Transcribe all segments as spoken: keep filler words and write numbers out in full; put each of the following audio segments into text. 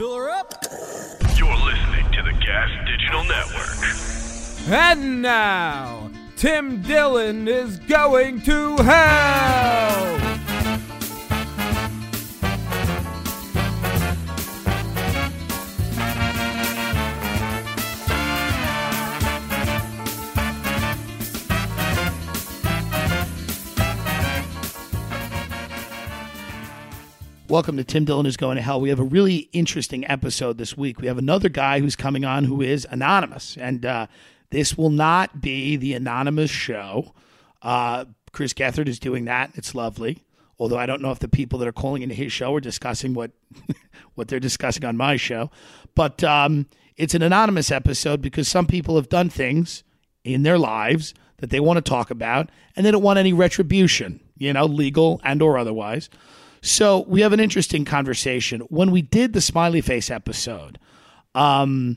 Fill her up. You're listening to the Gas Digital Network. And now, Tim Dillon is going to hell. Welcome to Tim Dillon is Going to Hell. We have a really interesting episode this week. We have another guy who's coming on who is anonymous, and uh, this will not be the anonymous show. Uh, Chris Gethard is doing that. It's lovely, although I don't know if the people that are calling into his show are discussing what what they're discussing on my show. But um, it's an anonymous episode because some people have done things in their lives that they want to talk about, and they don't want any retribution, you know, legal and or otherwise. So we have an interesting conversation. When we did the Smiley Face episode, um,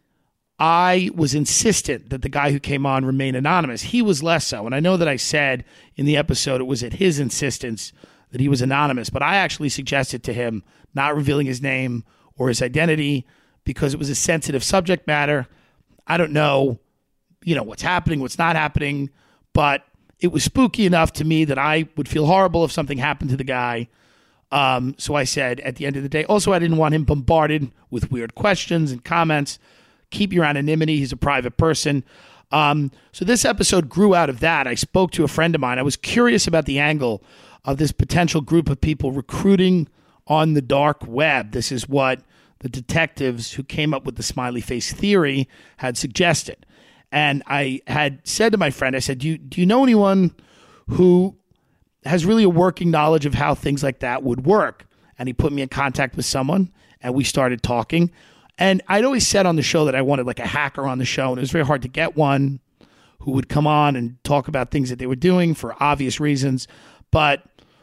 I was insistent that the guy who came on remain anonymous. He was less so. And I know that I said in the episode it was at his insistence that he was anonymous, but I actually suggested to him not revealing his name or his identity because it was a sensitive subject matter. I don't know, you know, what's happening, what's not happening, but it was spooky enough to me that I would feel horrible if something happened to the guy. Um, so I said at the end of the day, also, I didn't want him bombarded with weird questions and comments. Keep your anonymity. He's a private person. Um, so this episode grew out of that. I spoke to a friend of mine. I was curious about the angle of this potential group of people recruiting on the dark web. This is what the detectives who came up with the Smiley Face theory had suggested. And I had said to my friend, I said, do you, do you know anyone who has really a working knowledge of how things like that would work? And he put me in contact with someone, and we started talking. And I'd always said on the show that I wanted like a hacker on the show, and it was very hard to get one who would come on and talk about things that they were doing for obvious reasons. But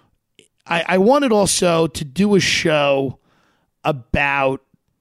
I, I wanted also to do a show about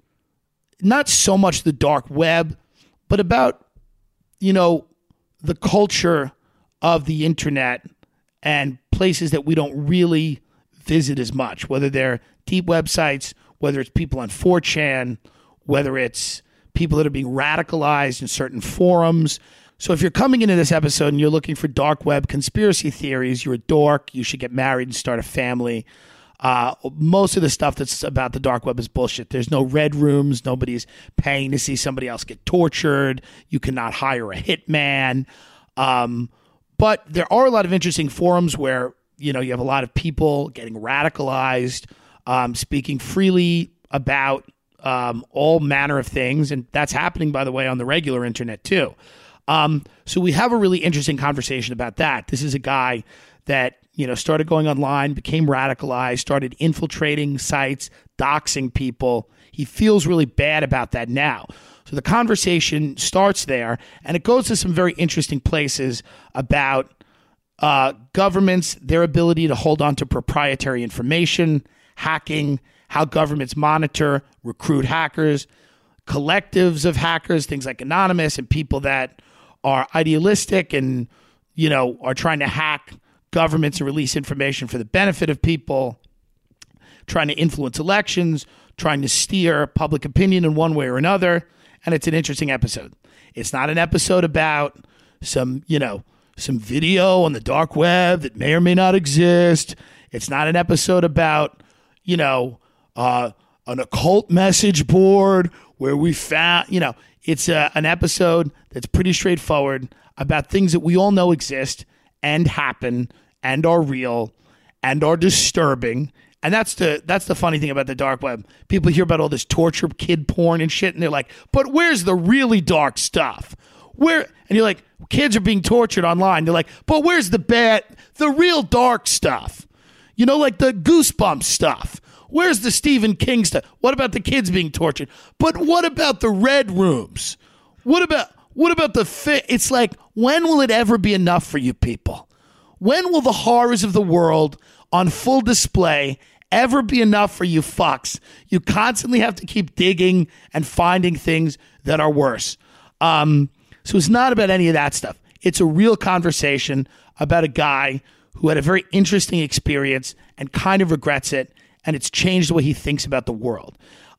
not so much the dark web, but about, you know, the culture of the internet and places that we don't really visit as much, whether they're deep websites, whether it's people on four chan, whether it's people that are being radicalized in certain forums. So if you're coming into this episode and you're looking for dark web conspiracy theories, you're a dork, you should get married and start a family. Uh, most of the stuff that's about the dark web is bullshit. There's no red rooms. Nobody's paying to see somebody else get tortured. You cannot hire a hitman. Um, But there are a lot of interesting forums where, you know, you have a lot of people getting radicalized, um, speaking freely about um, all manner of things. And that's happening, by the way, on the regular internet, too. Um, so we have a really interesting conversation about that. This is a guy that, you know, started going online, became radicalized, started infiltrating sites, doxing people. He feels really bad about that now. So the conversation starts there, and it goes to some very interesting places about uh, governments, their ability to hold on to proprietary information, hacking, how governments monitor, recruit hackers, collectives of hackers, things like Anonymous, and people that are idealistic and, you know, are trying to hack governments and release information for the benefit of people, trying to influence elections, trying to steer public opinion in one way or another. And it's an interesting episode. It's not an episode about some, you know, some video on the dark web that may or may not exist. It's not an episode about, you know, uh, an occult message board where we found, you know, it's a, an episode that's pretty straightforward about things that we all know exist and happen and are real and are disturbing. And that's the that's the funny thing about the dark web. People hear about all this torture, kid porn and shit, and they're like, but where's the really dark stuff? Where? And you're like, kids are being tortured online. They're like, but where's the bad, the real dark stuff? You know, like the Goosebumps stuff. Where's the Stephen King stuff? What about the kids being tortured? But what about the red rooms? What about what about the fi-? It's like, when will it ever be enough for you people? When will the horrors of the world on full display ever be enough for you fucks? You constantly have to keep digging and finding things that are worse. Um, so it's not about any of that stuff. It's a real conversation about a guy who had a very interesting experience and kind of regrets it, and it's changed the way he thinks about the world.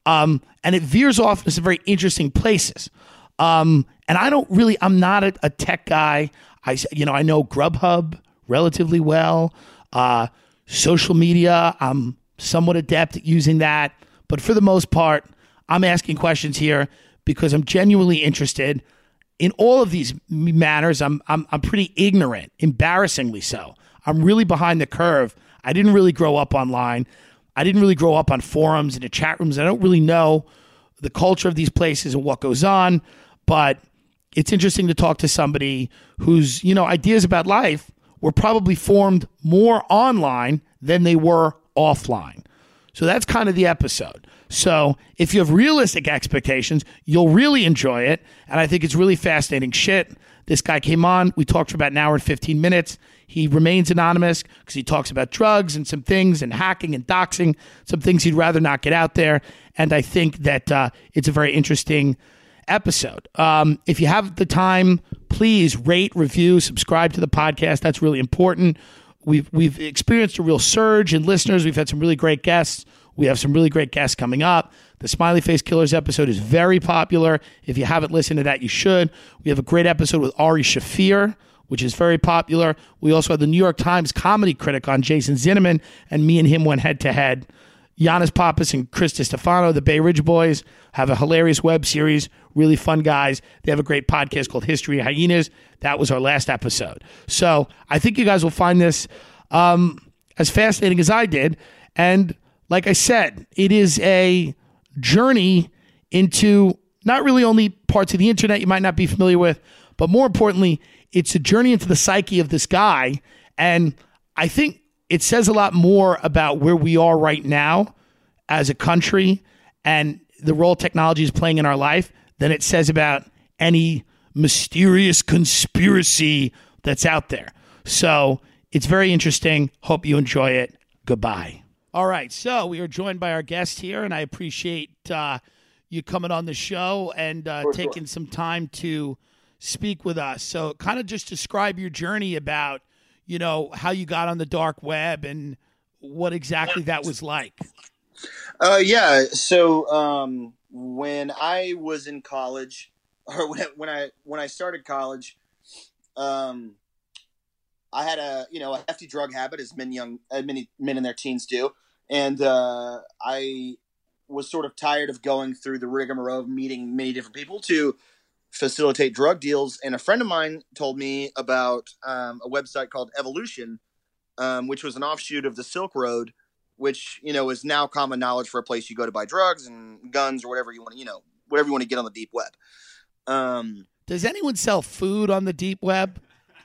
Um, and it veers off into some very interesting places. Um, and I don't really, I'm not a, a tech guy. I, you know, I know Grubhub relatively well. Uh, social media, I'm somewhat adept at using that. But for the most part, I'm asking questions here because I'm genuinely interested in all of these matters. I'm, I'm, I'm pretty ignorant, embarrassingly so. I'm really behind the curve. I didn't really grow up online. I didn't really grow up on forums and in chat rooms. I don't really know the culture of these places and what goes on, but it's interesting to talk to somebody whose, you know, ideas about life were probably formed more online than they were offline. So that's kind of the episode. So if you have realistic expectations, you'll really enjoy it. And I think it's really fascinating shit. This guy came on. We talked for about an hour and fifteen minutes. He remains anonymous because he talks about drugs and some things and hacking and doxing, some things he'd rather not get out there. And I think that uh, it's a very interesting episode. Um, if you have the time, please rate, review, subscribe to the podcast. That's really important. We've we've experienced a real surge in listeners. We've had some really great guests. We have some really great guests coming up. The Smiley Face Killers episode is very popular. If you haven't listened to that, you should. We have a great episode with Ari Shafir, which is very popular. We also had the New York Times comedy critic on, Jason Zinnemann, and me and him went head-to-head. Giannis Pappas and Chris DiStefano, the Bay Ridge Boys, have a hilarious web series, really fun guys. They have a great podcast called History Hyenas. That was our last episode. So I think you guys will find this um, as fascinating as I did. And like I said, it is a journey into not really only parts of the internet you might not be familiar with, but more importantly, it's a journey into the psyche of this guy. And I think it says a lot more about where we are right now as a country and the role technology is playing in our life than it says about any mysterious conspiracy that's out there. So it's very interesting. Hope you enjoy it. Goodbye. All right, so we are joined by our guest here, and I appreciate uh, you coming on the show and uh, taking sure. some time to speak with us. So kind of just describe your journey about, you know, how you got on the dark web and what exactly that was like. Uh, yeah, so um, when I was in college, or when I, when I when I started college, um, I had a you know a hefty drug habit, as many young as many men in their teens do. And uh, I was sort of tired of going through the rigmarole of meeting many different people to facilitate drug deals. And a friend of mine told me about um, a website called Evolution, um, which was an offshoot of the Silk Road, which, you know, is now common knowledge for a place you go to buy drugs and guns or whatever you want to, you know, whatever you want to get on the deep web. Um, Does anyone sell food on the deep web?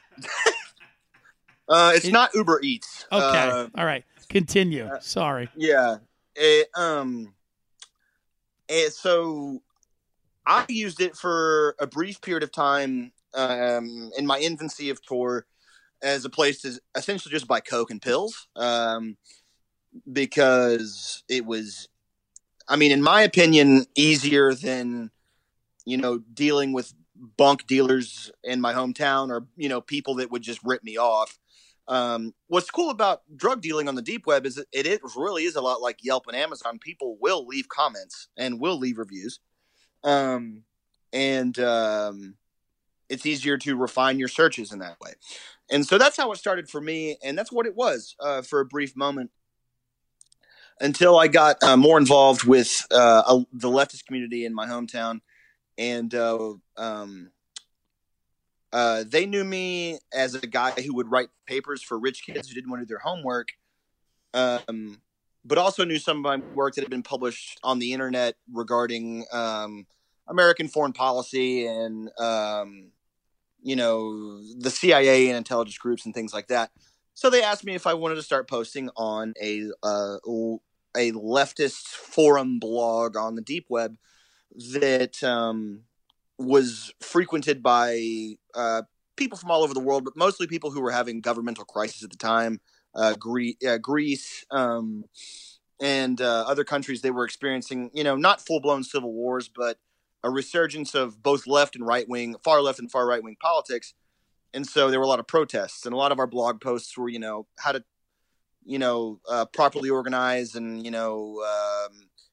uh, it's it, not Uber Eats. Okay. Uh, All right. Continue. Sorry. Yeah. It, um, it, so I used it for a brief period of time um, in my infancy of Tor as a place to essentially just buy Coke and pills um, because it was, I mean, in my opinion, easier than, you know, dealing with bunk dealers in my hometown or, you know, people that would just rip me off. Um, what's cool about drug dealing on the deep web is that it, it really is a lot like Yelp and Amazon. People will leave comments and will leave reviews. Um, and, um, it's easier to refine your searches in that way. And so that's how it started for me. And that's what it was, uh, for a brief moment until I got uh, more involved with, uh, a, the leftist community in my hometown. And, uh, um, Uh, they knew me as a guy who would write papers for rich kids who didn't want to do their homework, um, but also knew some of my work that had been published on the internet regarding um, American foreign policy and, um, you know, the C I A and intelligence groups and things like that. So they asked me if I wanted to start posting on a uh, a leftist forum blog on the deep web that um, – was frequented by uh, people from all over the world, but mostly people who were having governmental crises at the time, uh, Gre- uh, Greece um, and uh, other countries. They were experiencing, you know, not full-blown civil wars, but a resurgence of both left and right-wing, far left and far right-wing politics. And so there were a lot of protests, and a lot of our blog posts were, you know, how to, you know, uh, properly organize and, you know, um,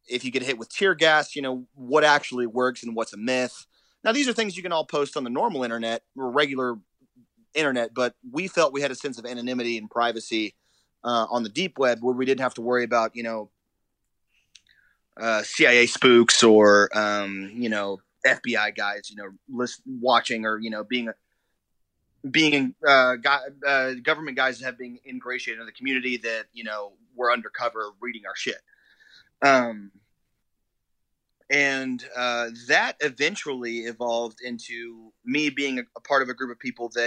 if you get hit with tear gas, you know, what actually works and what's a myth. Now, these are things you can all post on the normal internet or regular internet, but we felt we had a sense of anonymity and privacy uh, on the deep web where we didn't have to worry about, you know, uh, C I A spooks or, um, you know, F B I guys, you know, list, watching or, you know, being a, being uh, guy, uh, government guys that have been ingratiated in the community that, you know, were undercover reading our shit. Um, and uh, that eventually evolved into me being a, a part of a group of people that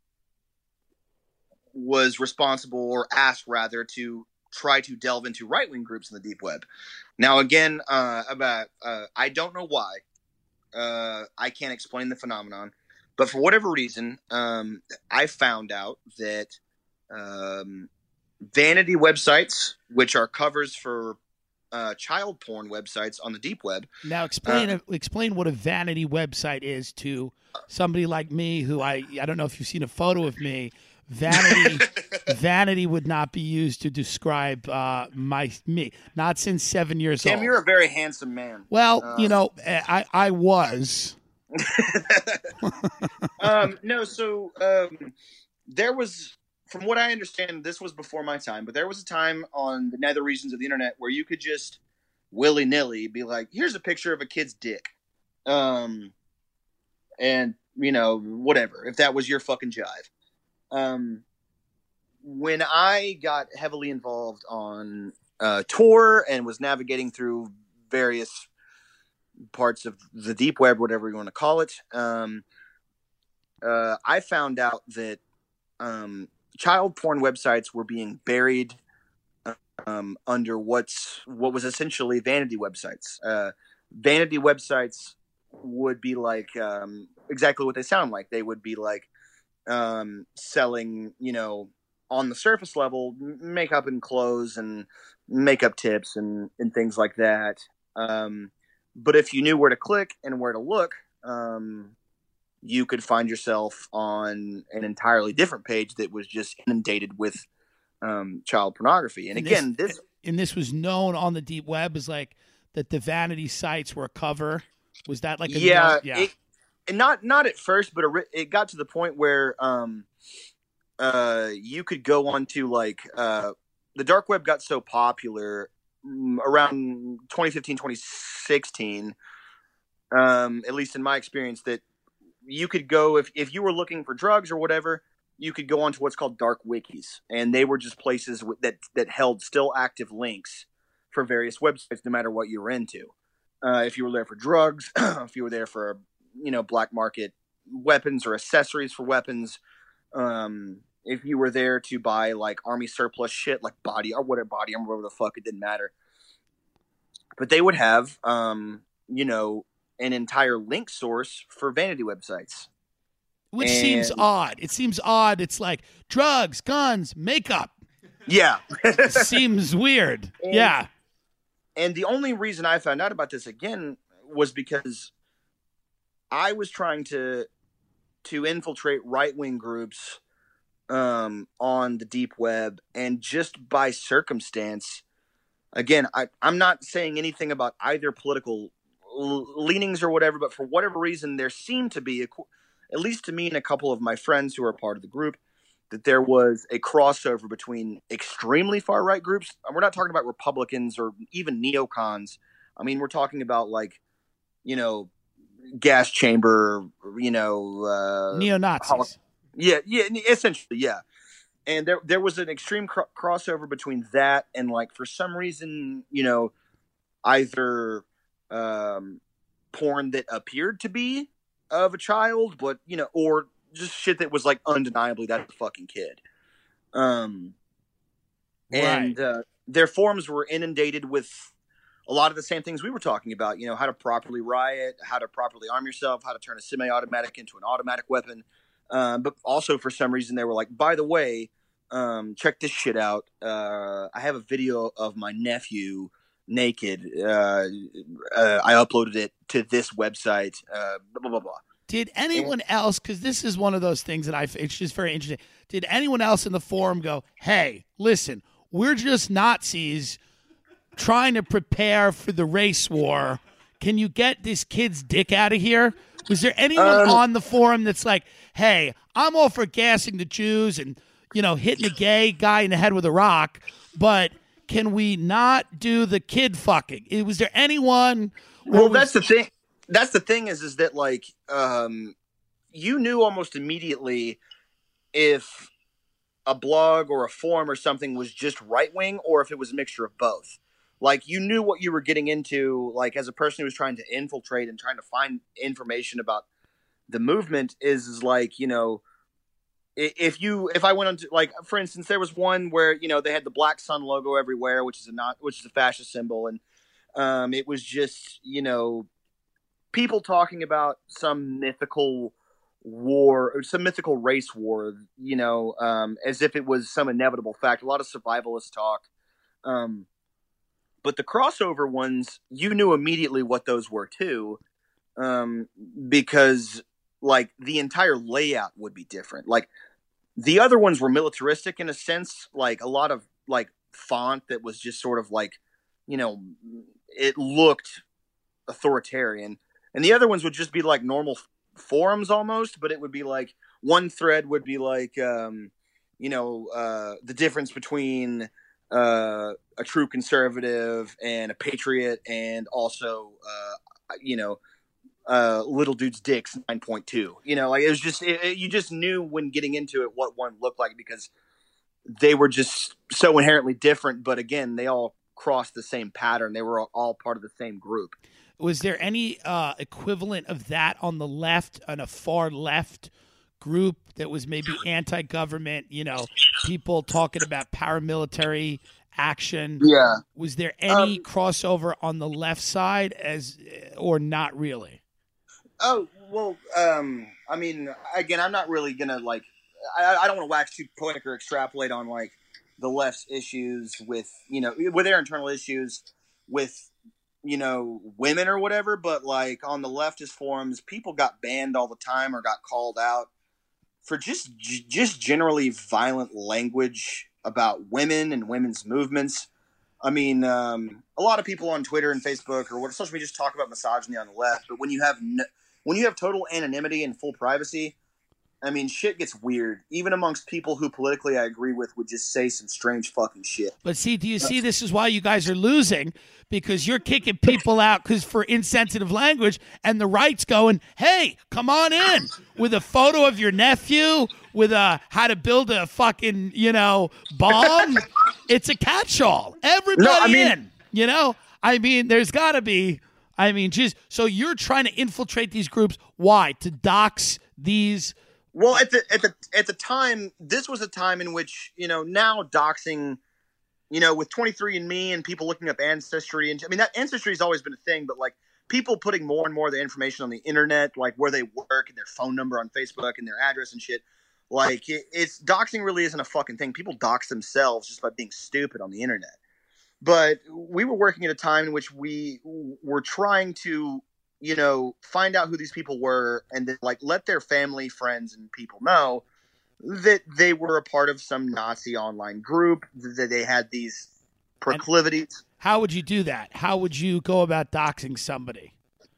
was responsible or asked rather to try to delve into right-wing groups in the deep web. Now, again, uh, about uh, I don't know why. Uh, I can't explain the phenomenon. But for whatever reason, um, I found out that um, vanity websites, which are covers for uh, child porn websites on the deep web. Now, explain uh, explain what a vanity website is to somebody like me who I I don't know if you've seen a photo of me. Vanity vanity would not be used to describe uh, my me. Not since seven years Tim, old. you're a very handsome man. Well, uh, you know, I I was. um, no, so um, there was, from what I understand, this was before my time, but there was a time on the nether regions of the internet where you could just willy-nilly be like, here's a picture of a kid's dick. Um, and, you know, whatever, if that was your fucking jive. Um, when I got heavily involved on uh, Tor and was navigating through various parts of the deep web, whatever you want to call it, um, uh, I found out that um, child porn websites were being buried um, under what's what was essentially vanity websites. Uh, vanity websites would be like um, exactly what they sound like. They would be like um, selling, you know, on the surface level, makeup and clothes and makeup tips and, and things like that. Um, But if you knew where to click and where to look, um, you could find yourself on an entirely different page that was just inundated with um, child pornography. And, and again, this, this and this was known on the deep web as like that the vanity sites were a cover. Was that like a yeah, known, yeah, it, and not not at first, but it got to the point where um, uh, you could go on to like uh, the dark web got so popular around twenty fifteen, twenty sixteen, um, at least in my experience, that you could go, if, if you were looking for drugs or whatever, you could go onto what's called dark wikis. And they were just places w- that, that held still active links for various websites, no matter what you were into. Uh, if you were there for drugs, if you were there for, you know, black market weapons or accessories for weapons, um, if you were there to buy like army surplus shit, like body or whatever, body armor, whatever the fuck, it didn't matter. But they would have, um, you know, an entire link source for vanity websites. Which and, seems odd. It seems odd. It's like drugs, guns, makeup. Yeah. Seems weird. And, yeah. And the only reason I found out about this again was because I was trying to to infiltrate right-wing groups um, on the deep web, and just by circumstance, again, I, I'm not saying anything about either political l- leanings or whatever, but for whatever reason, there seemed to be, a, at least to me and a couple of my friends who are part of the group, that there was a crossover between extremely far-right groups. We're not talking about Republicans or even neocons. I mean, we're talking about, like, you know, gas chamber, you know, uh, neo-Nazis. Hol- yeah, yeah, essentially, yeah. And there, there was an extreme cr- crossover between that and, like, for some reason, you know, either um, porn that appeared to be of a child, but, you know, or just shit that was, like, undeniably that's a fucking kid. Um, and right. uh, their forums were inundated with a lot of the same things we were talking about, you know, how to properly riot, how to properly arm yourself, how to turn a semi-automatic into an automatic weapon. Um, but also for some reason they were like, by the way, um, check this shit out. Uh, I have a video of my nephew naked. Uh, uh, I uploaded it to this website, uh, blah, blah, blah, blah. Did anyone else, because this is one of those things that I, it's just very interesting. Did anyone else in the forum go, hey, listen, we're just Nazis trying to prepare for the race war. Can you get this kid's dick out of here? Was there anyone Um, on the forum that's like, hey, I'm all for gassing the Jews and, you know, hitting a gay guy in the head with a rock, but can we not do the kid fucking? Was there anyone? Well, was- that's the thing. That's the thing is, is that like, um, you knew almost immediately if a blog or a forum or something was just right wing or if it was a mixture of both. Like, you knew what you were getting into, like, as a person who was trying to infiltrate and trying to find information about the movement is, is like, you know, i- if you, if I went on to, like, for instance, there was one where, you know, they had the Black Sun logo everywhere, which is a not, which is a fascist symbol. And, um, it was just, you know, people talking about some mythical war or some mythical race war, you know, um, as if it was some inevitable fact, a lot of survivalist talk. Um, But the crossover ones, you knew immediately what those were too, um, because like the entire layout would be different. Like the other ones were militaristic in a sense, like a lot of like font that was just sort of like, you know, it looked authoritarian, and the other ones would just be like normal forums almost, but it would be like one thread would be like, um, you know, uh, the difference between uh, a true conservative and a patriot, and also, uh, you know, uh, little dude's dicks nine point two. You know, like it was just it, it, you just knew when getting into it what one looked like because they were just so inherently different. But again, they all crossed the same pattern. They were all, all part of the same group. Was there any uh, equivalent of that on the left, on a far left group that was maybe anti-government, you know, people talking about paramilitary action? Yeah. Was there any Um, crossover on the left side as, or not really? Oh, well, um, I mean, again, I'm not really going to, like, I, I don't want to wax too poetic or extrapolate on, like, the left's issues with, you know, with their internal issues with, you know, women or whatever, but, like, on the leftist forums, people got banned all the time or got called out for just just generally violent language about women and women's movements. I mean, um, a lot of people on Twitter and Facebook or what social media just talk about misogyny on the left, but when you have no, when you have total anonymity and full privacy, I mean, shit gets weird. Even amongst people who politically I agree with would just say some strange fucking shit. But see, do you see this is why you guys are losing? Because you're kicking people out because for insensitive language, and the right's going, hey, come on in with a photo of your nephew, with a how to build a fucking, you know, bomb. It's a catch-all. Everybody No, I mean- in, you know? I mean, there's got to be, I mean, just so you're trying to infiltrate these groups. Why? To dox these. Well, at the at the at the time, this was a time in which, you know, now doxing, you know, with twenty-three and me and people looking up ancestry, and I mean that ancestry has always been a thing, but like people putting more and more of the information on the internet, like where they work and their phone number on Facebook and their address and shit, like it, it's doxing really isn't a fucking thing. People dox themselves just by being stupid on the internet. But we were working at a time in which we were trying to, you know, find out who these people were and then like let their family, friends, and people know that they were a part of some Nazi online group, that they had these proclivities. How would you do that? How would you go about doxing somebody?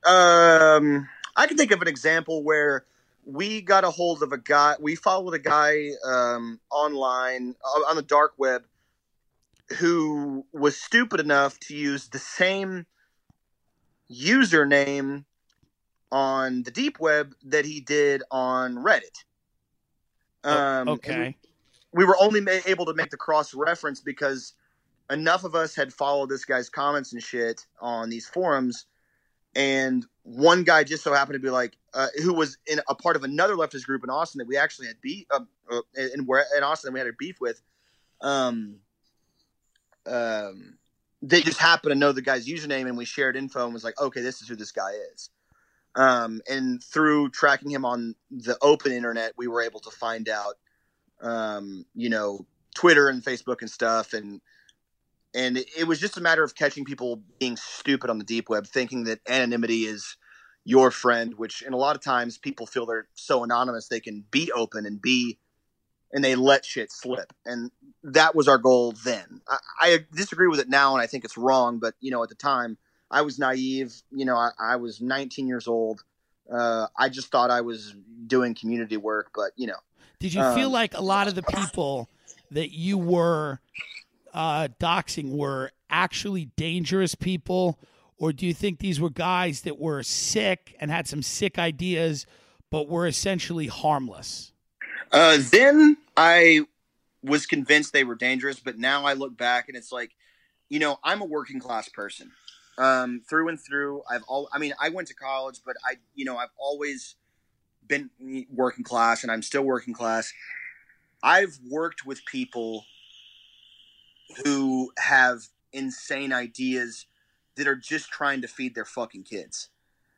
Um, I can think of an example where we got a hold of a guy. We followed a guy um, online uh, on the dark web who was stupid enough to use the same username on the deep web that he did on Reddit. Um, okay. We, we were only ma- able to make the cross reference because enough of us had followed this guy's comments and shit on these forums, and one guy just so happened to be like, uh, who was in a part of another leftist group in Austin that we actually had beef, uh, uh, in where in Austin we had a beef with. Um, um, they just happened to know the guy's username, and we shared info and was like, okay, this is who this guy is. Um, and through tracking him on the open internet, we were able to find out, um, you know, Twitter and Facebook and stuff. And, and it, it was just a matter of catching people being stupid on the deep web, thinking that anonymity is your friend, which in a lot of times people feel they're so anonymous, they can be open and be and they let shit slip. And that was our goal then. I, I disagree with it now, and I think it's wrong. But, you know, at the time, I was naive. You know, I, I was nineteen years old. Uh, I just thought I was doing community work, but, you know. Did you um, feel like a lot of the people that you were uh, doxing were actually dangerous people, or do you think these were guys that were sick and had some sick ideas but were essentially harmless? Uh, then I was convinced they were dangerous, but now I look back and it's like, you know, I'm a working class person um, through and through. I've all, I mean, I went to college, but I, you know, I've always been working class, and I'm still working class. I've worked with people who have insane ideas that are just trying to feed their fucking kids.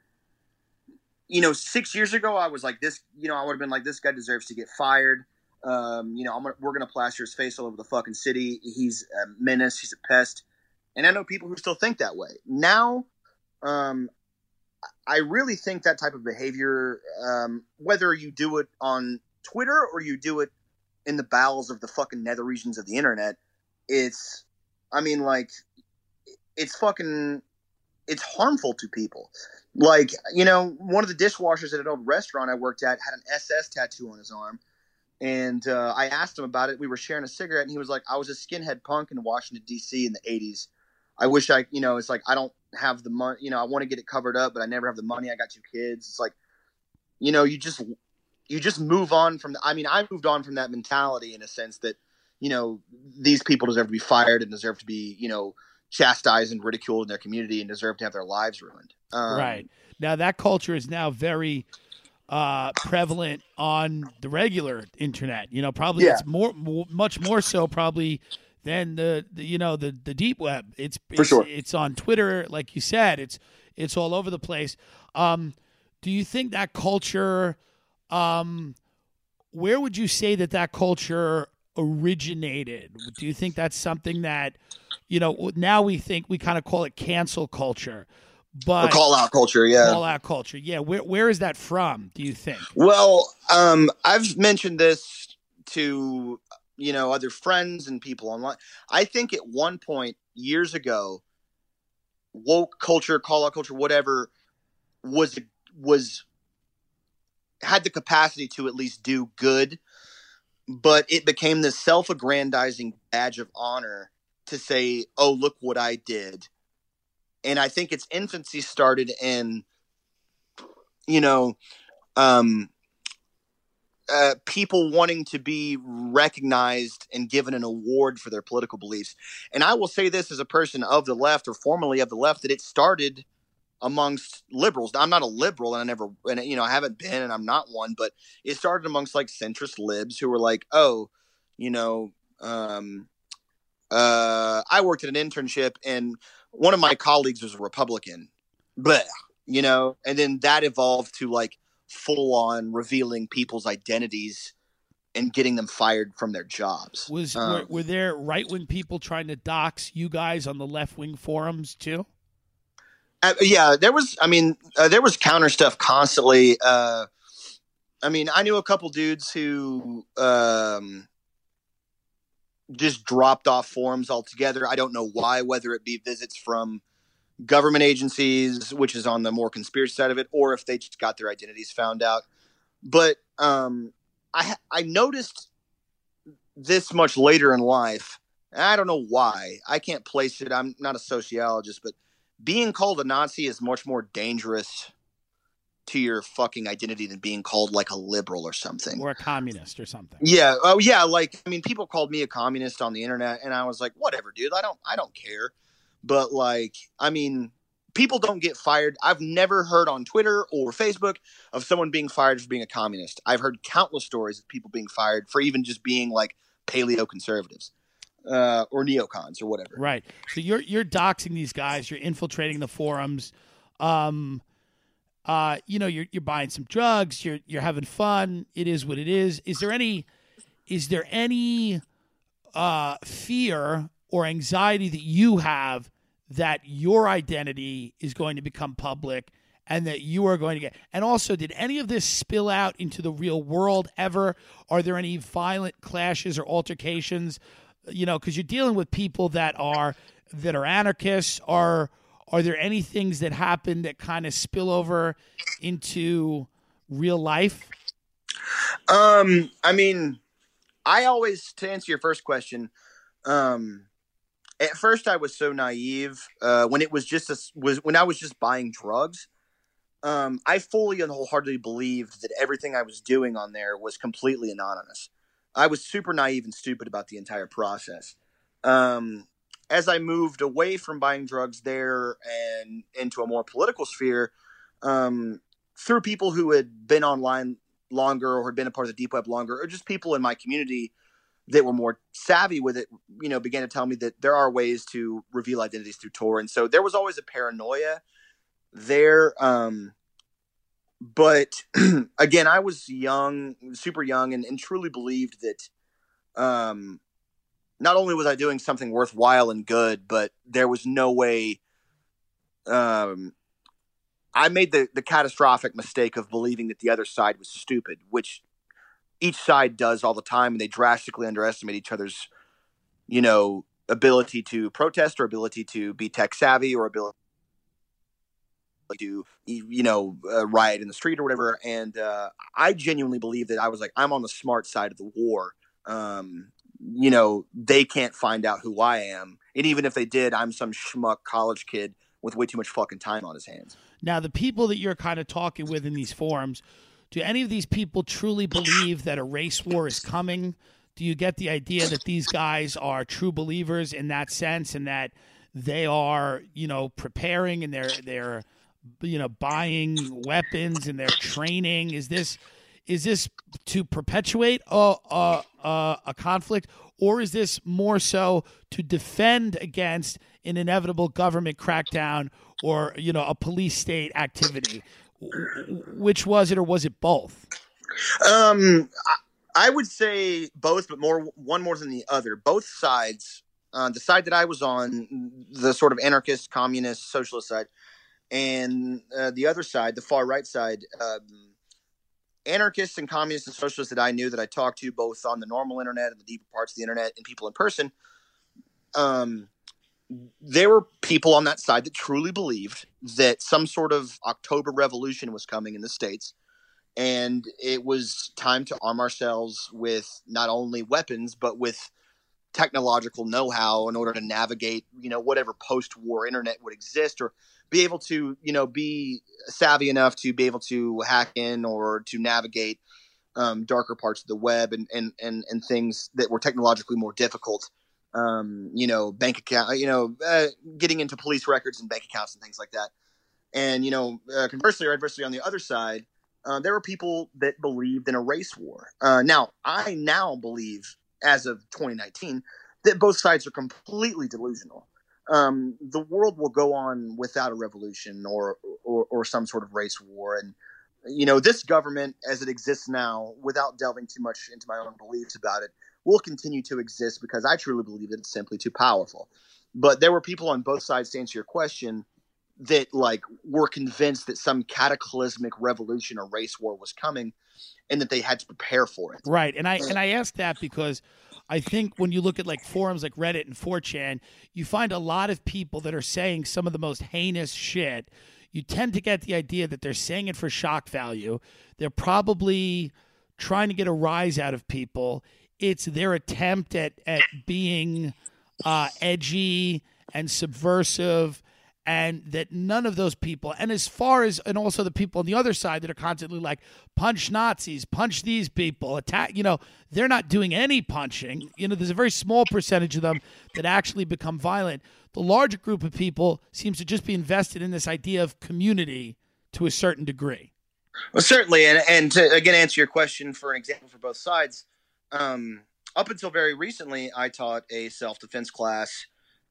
You know, six years ago, I was like this, you know, I would have been like, this guy deserves to get fired. Um, you know, I'm gonna, we're going to plaster his face all over the fucking city. He's a menace. He's a pest. And I know people who still think that way. Now, um, I really think that type of behavior, um, whether you do it on Twitter or you do it in the bowels of the fucking nether regions of the internet, it's, I mean, like, it's fucking, it's harmful to people. Like, you know, one of the dishwashers at an old restaurant I worked at had an S S tattoo on his arm. And uh, I asked him about it. We were sharing a cigarette, and he was like, I was a skinhead punk in Washington, D C in the eighties. I wish I, you know, it's like, I don't have the money, you know, I want to get it covered up, but I never have the money. I got two kids. It's like, you know, you just, you just move on from, the, I mean, I moved on from that mentality in a sense that, you know, these people deserve to be fired and deserve to be, you know, chastised and ridiculed in their community and deserve to have their lives ruined. Um, right. Now that culture is now very uh, prevalent on the regular internet. You know, probably Yeah. it's more, more, much more so probably than the, the you know the the deep web. It's, it's For sure. It's on Twitter, like you said. It's it's all over the place. Um, do you think that culture? Um, where would you say that that culture originated? Do you think that's something that, you know, now we think we kind of call it cancel culture, but the call out culture. Yeah. call out culture. Yeah. Where, where is that from, do you think? Well, um, I've mentioned this to, you know, other friends and people online. I think at one point years ago, woke culture, call out culture, whatever was, was, had the capacity to at least do good, but it became this self-aggrandizing badge of honor to say, oh, look what I did. And I think its infancy started in, you know, um, uh, people wanting to be recognized and given an award for their political beliefs. And I will say this as a person of the left, or formerly of the left, that it started amongst liberals. Now, I'm not a liberal, and I never, and you know, I haven't been, and I'm not one, but it started amongst like centrist libs who were like, oh, you know, um, uh, I worked at an internship, and one of my colleagues was a Republican, but you know, and then that evolved to like full on revealing people's identities and getting them fired from their jobs. Was um, were, were there right wing people trying to dox you guys on the left wing forums too? Uh, yeah, there was, I mean, uh, there was counter stuff constantly. Uh, I mean, I knew a couple dudes who um, just dropped off forums altogether. I don't know why, whether it be visits from government agencies, which is on the more conspiracy side of it, or if they just got their identities found out. But um, I, I noticed this much later in life. And I don't know why. I can't place it. I'm not a sociologist, but being called a Nazi is much more dangerous to your fucking identity than being called like a liberal or something. Or a communist or something. Yeah. Oh yeah. Like, I mean, people called me a communist on the internet, and I was like, whatever, dude. I don't, I don't care. But like, I mean, people don't get fired. I've never heard on Twitter or Facebook of someone being fired for being a communist. I've heard countless stories of people being fired for even just being like paleo conservatives. Uh, or neocons or whatever. Right. So you're you're doxing these guys. You're infiltrating the forums. Um, uh, you know, you're you're buying some drugs. You're you're having fun. It is what it is. Is there any is there any uh, fear or anxiety that you have that your identity is going to become public and that you are going to get. And also, did any of this spill out into the real world ever? Are there any violent clashes or altercations? You know, because you're dealing with people that are that are anarchists. Are are there any things that happen that kind of spill over into real life? Um, I mean, I always, to answer your first question, um, at first I was so naive, uh, when it was just, a, was when I was just buying drugs. Um, I fully and wholeheartedly believed that everything I was doing on there was completely anonymous. I was super naive and stupid about the entire process. Um, as I moved away from buying drugs there and into a more political sphere, um, through people who had been online longer or had been a part of the deep web longer, or just people in my community that were more savvy with it, you know, began to tell me that there are ways to reveal identities through Tor. And so there was always a paranoia there. Um, but again, I was young, super young, and, and truly believed that um, not only was I doing something worthwhile and good, but there was no way um, I made the, the catastrophic mistake of believing that the other side was stupid, which each side does all the time, and they drastically underestimate each other's, you know, ability to protest or ability to be tech savvy or ability to, you know, uh, riot in the street or whatever. And uh, I genuinely believe that I was like, I'm on the smart side of the war. Um, you know, they can't find out who I am. And even if they did, I'm some schmuck college kid with way too much fucking time on his hands. Now, the people that you're kind of talking with in these forums, do any of these people truly believe that a race war is coming? Do you get the idea that these guys are true believers in that sense, and that they are, you know, preparing and they're they're, you know, buying weapons and they're training? Is this is this to perpetuate a a, a, a conflict, or is this more so to defend against an inevitable government crackdown or, you know, a police state activity? Which was it, or was it both? Um, I, I would say both, but more one more than the other. Both sides, uh, the side that I was on, the sort of anarchist, communist, socialist side, and uh, the other side, the far right side, um, anarchists and communists and socialists that I knew, that I talked to both on the normal internet and the deeper parts of the internet and people in person, um, there were people on that side that truly believed that some sort of October revolution was coming in the States, and it was time to arm ourselves with not only weapons, but with technological know-how in order to navigate, you know, whatever post-war internet would exist, or be able to, you know, be savvy enough to be able to hack in or to navigate um, darker parts of the web and, and, and, and things that were technologically more difficult. Um, you know, bank account, you know, uh, getting into police records and bank accounts and things like that. And, you know, uh, conversely or adversely on the other side, uh, there were people that believed in a race war. Uh, now, I now believe, as of twenty nineteen, that both sides are completely delusional. Um, the world will go on without a revolution or, or, or some sort of race war. And, you know, this government as it exists now, without delving too much into my own beliefs about it, will continue to exist because I truly believe that it's simply too powerful. But there were people on both sides, to answer your question, that like were convinced that some cataclysmic revolution or race war was coming and that they had to prepare for it. Right. And I and I ask that because I think when you look at like forums like Reddit and four chan, you find a lot of people that are saying some of the most heinous shit. You tend to get the idea that they're saying it for shock value. They're probably trying to get a rise out of people. It's their attempt at, at being uh, edgy and subversive, and that none of those people, and as far as, and also the people on the other side that are constantly like, punch Nazis, punch these people, attack, you know, they're not doing any punching. You know, there's a very small percentage of them that actually become violent. The larger group of people seems to just be invested in this idea of community to a certain degree. Well, certainly. And, and to, again, answer your question for an example for both sides, Um, up until very recently, I taught a self-defense class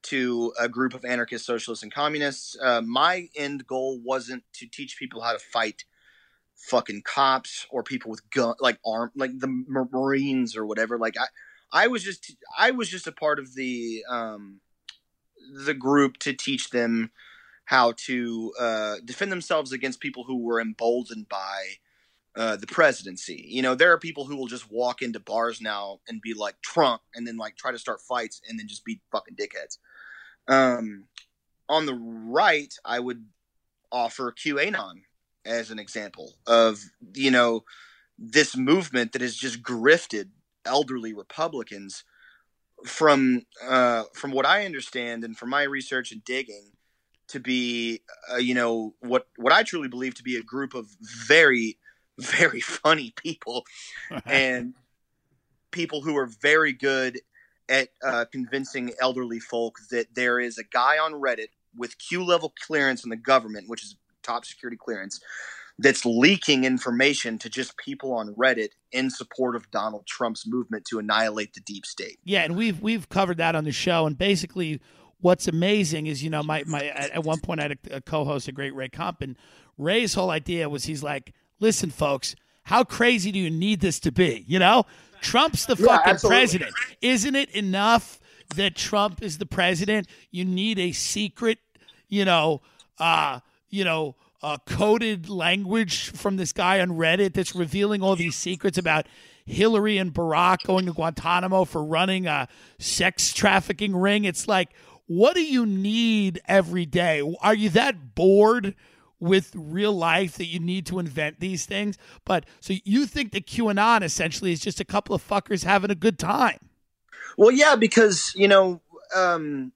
to a group of anarchists, socialists, and communists. Uh, my end goal wasn't to teach people how to fight fucking cops or people with gun, like arm, like the Marines or whatever. Like I, I was just, I was just a part of the, um, the group to teach them how to uh, defend themselves against people who were emboldened by uh, the presidency. You know, there are people who will just walk into bars now and be like Trump, and then like try to start fights and then just be fucking dickheads. Um, on the right, I would offer QAnon as an example of, you know, this movement that has just grifted elderly Republicans from, uh, from what I understand and from my research and digging, to be, uh, you know, what, what I truly believe to be a group of very, very funny people and people who are very good at uh, convincing elderly folk that there is a guy on Reddit with Q level clearance in the government, which is top security clearance, that's leaking information to just people on Reddit in support of Donald Trump's movement to annihilate the deep state. Yeah, and we've we've covered that on the show, and basically what's amazing is, you know, my, my at one point I had a, a co-host, a great Ray Comp, and Ray's whole idea was he's like, listen, folks, how crazy do you need this to be? You know, Trump's the Yeah, fucking absolutely. president. Isn't it enough that Trump is the president? You need a secret, you know, uh, you know, uh, coded language from this guy on Reddit that's revealing all these secrets about Hillary and Barack going to Guantanamo for running a sex trafficking ring. It's like, what do you need every day? Are you that bored with real life that you need to invent these things? But so you think that QAnon essentially is just a couple of fuckers having a good time? Well, yeah, because, you know, um,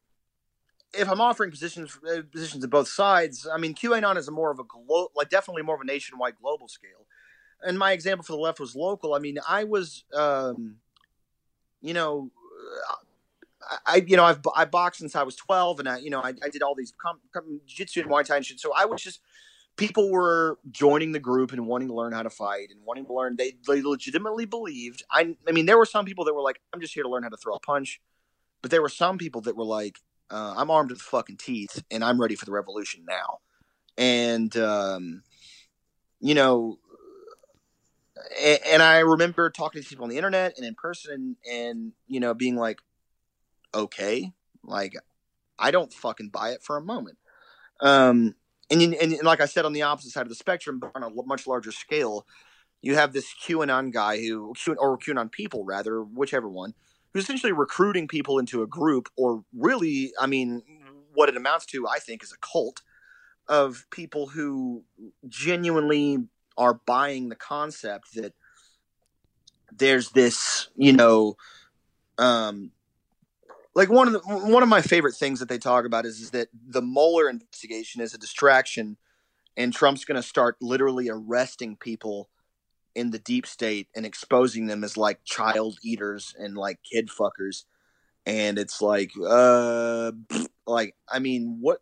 if I'm offering positions uh, positions at both sides, I mean, QAnon is a more of a glo- like definitely more of a nationwide global scale. And my example for the left was local. I mean, I was, um, you know, I, you know, I've I boxed since I was twelve, and I, you know, I, I did all these com- com- jiu-jitsu and Muay Thai and shit. So I was just, people were joining the group and wanting to learn how to fight and wanting to learn. They, they legitimately believed. I, I mean, there were some people that were like, I'm just here to learn how to throw a punch. But there were some people that were like, uh, I'm armed to the fucking teeth and I'm ready for the revolution now. And, um, you know, and, and I remember talking to people on the internet and in person and, and, you know, being like, okay, like, I don't fucking buy it for a moment. Um, and, and, and like I said, on the opposite side of the spectrum, but on a much larger scale, you have this QAnon guy who, or QAnon people rather, whichever one, who's essentially recruiting people into a group, or really, I mean, what it amounts to, I think, is a cult of people who genuinely are buying the concept that there's this, you know, um, like one of the one of my favorite things that they talk about is, is that the Mueller investigation is a distraction, and Trump's going to start literally arresting people in the deep state and exposing them as like child eaters and like kid fuckers. And it's like, uh, like, I mean, what?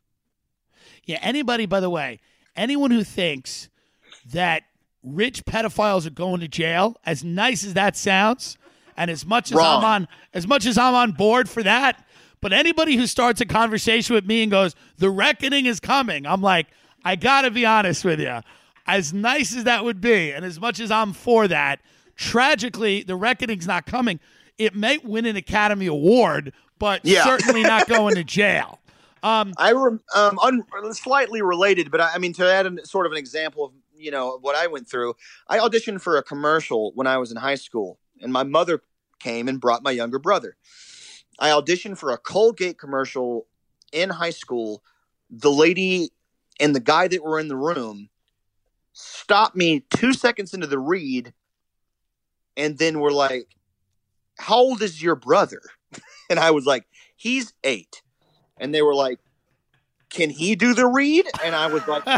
Yeah. Anybody, by the way, anyone who thinks that rich pedophiles are going to jail, as nice as that sounds, and as much as Wrong. I'm on, as much as I'm on board for that, but anybody who starts a conversation with me and goes, "The reckoning is coming," I'm like, I gotta be honest with you. As nice as that would be, and as much as I'm for that, tragically, the reckoning's not coming. It may win an Academy Award, but Yeah. certainly not going to jail. Um, I rem- um un- slightly related, but I, I mean, to add a, sort of an example of, you know, what I went through. I auditioned for a commercial when I was in high school, and my mother came and brought my younger brother. I auditioned for a Colgate commercial in high school. The lady and the guy that were in the room stopped me two seconds into the read, and then were like, "How old is your brother?" And I was like, "He's eight." And they were like, "Can he do the read?" And I was like,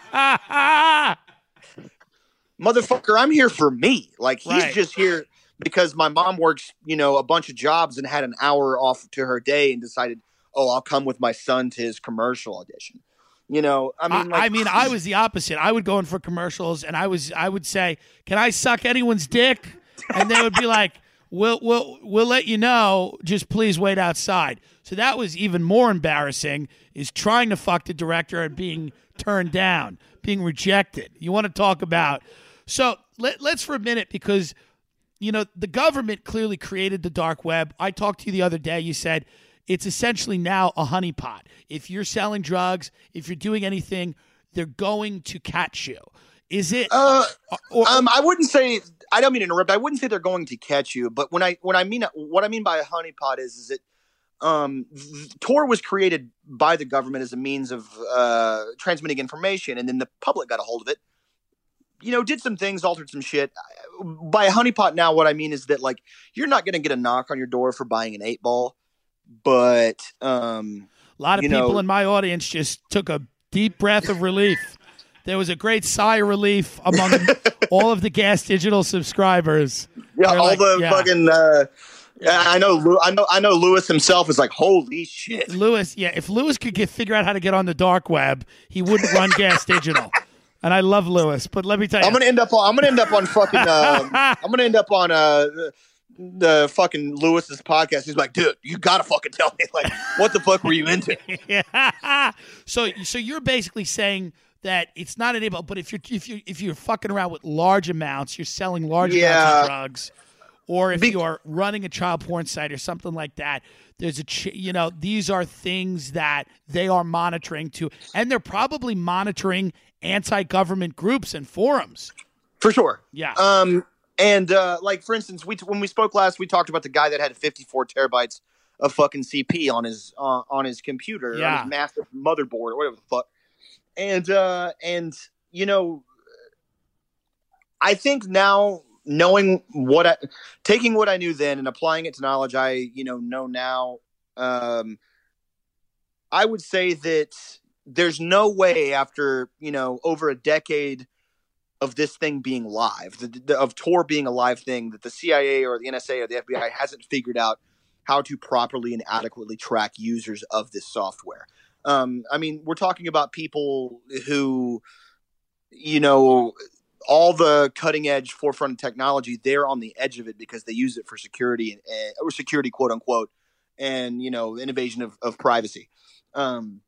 "Motherfucker, I'm here for me. Like, he's Right. just here because my mom works, you know, a bunch of jobs and had an hour off to her day and decided, oh, I'll come with my son to his commercial audition." You know, I mean, I, like, I mean, I was the opposite. I would go in for commercials, and I was, I would say, "Can I suck anyone's dick?" And they would be like, "We'll, we'll, we'll let you know. Just please wait outside." So that was even more embarrassing. Is trying to fuck the director and being turned down, being rejected. You want to talk about? So let, let's for a minute, because you know the government clearly created the dark web. I talked to you the other day. You said it's essentially now a honeypot. If you're selling drugs, if you're doing anything, they're going to catch you. Is it? Uh, or, um, I wouldn't say. I don't mean to interrupt. I wouldn't say they're going to catch you, but when I when I mean what I mean by a honeypot is is that um, Tor was created by the government as a means of uh, transmitting information, and then the public got a hold of it. You know, did some things, altered some shit. By a honeypot now, what I mean is that like you're not going to get a knock on your door for buying an eight ball, but um, a lot of you people know, in my audience just took a deep breath of relief. There was a great sigh of relief among all of the Gas Digital subscribers. Yeah, They're all like, the yeah. fucking. Uh, yeah. I know. Lew- I know. I know. Lewis himself is like, holy shit. Lewis, yeah. If Lewis could get figure out how to get on the dark web, he wouldn't run Gas Digital. And I love Lewis, but let me tell you, I'm gonna end up on. I'm gonna end up on fucking. Uh, I'm gonna end up on uh, the fucking Lewis's podcast. He's like, dude, you gotta fucking tell me, like, what the fuck were you into? yeah. So, so you're basically saying that it's not an able, but if you're if you if you're fucking around with large amounts, you're selling large Yeah. amounts of drugs, or if Be- you're running a child porn site or something like that, there's a ch- you know these are things that they are monitoring too, and they're probably monitoring anti-government groups and forums. For sure. Yeah. Um. And uh, like for instance, we when we spoke last, we talked about the guy that had fifty-four terabytes of fucking C P on his uh, on his computer, Yeah. on his massive motherboard or whatever the fuck. And uh, and you know, I think now knowing what I, taking what I knew then and applying it to knowledge I you know know now, um, I would say that there's no way after you know over a decade of this thing being live, the, the, of Tor being a live thing, that the C I A or the N S A or the F B I hasn't figured out how to properly and adequately track users of this software. Um, I mean, we're talking about people who, you know, all the cutting edge forefront of technology, they're on the edge of it because they use it for security and, and or security, quote unquote, and, you know, invasion of, of privacy. Um,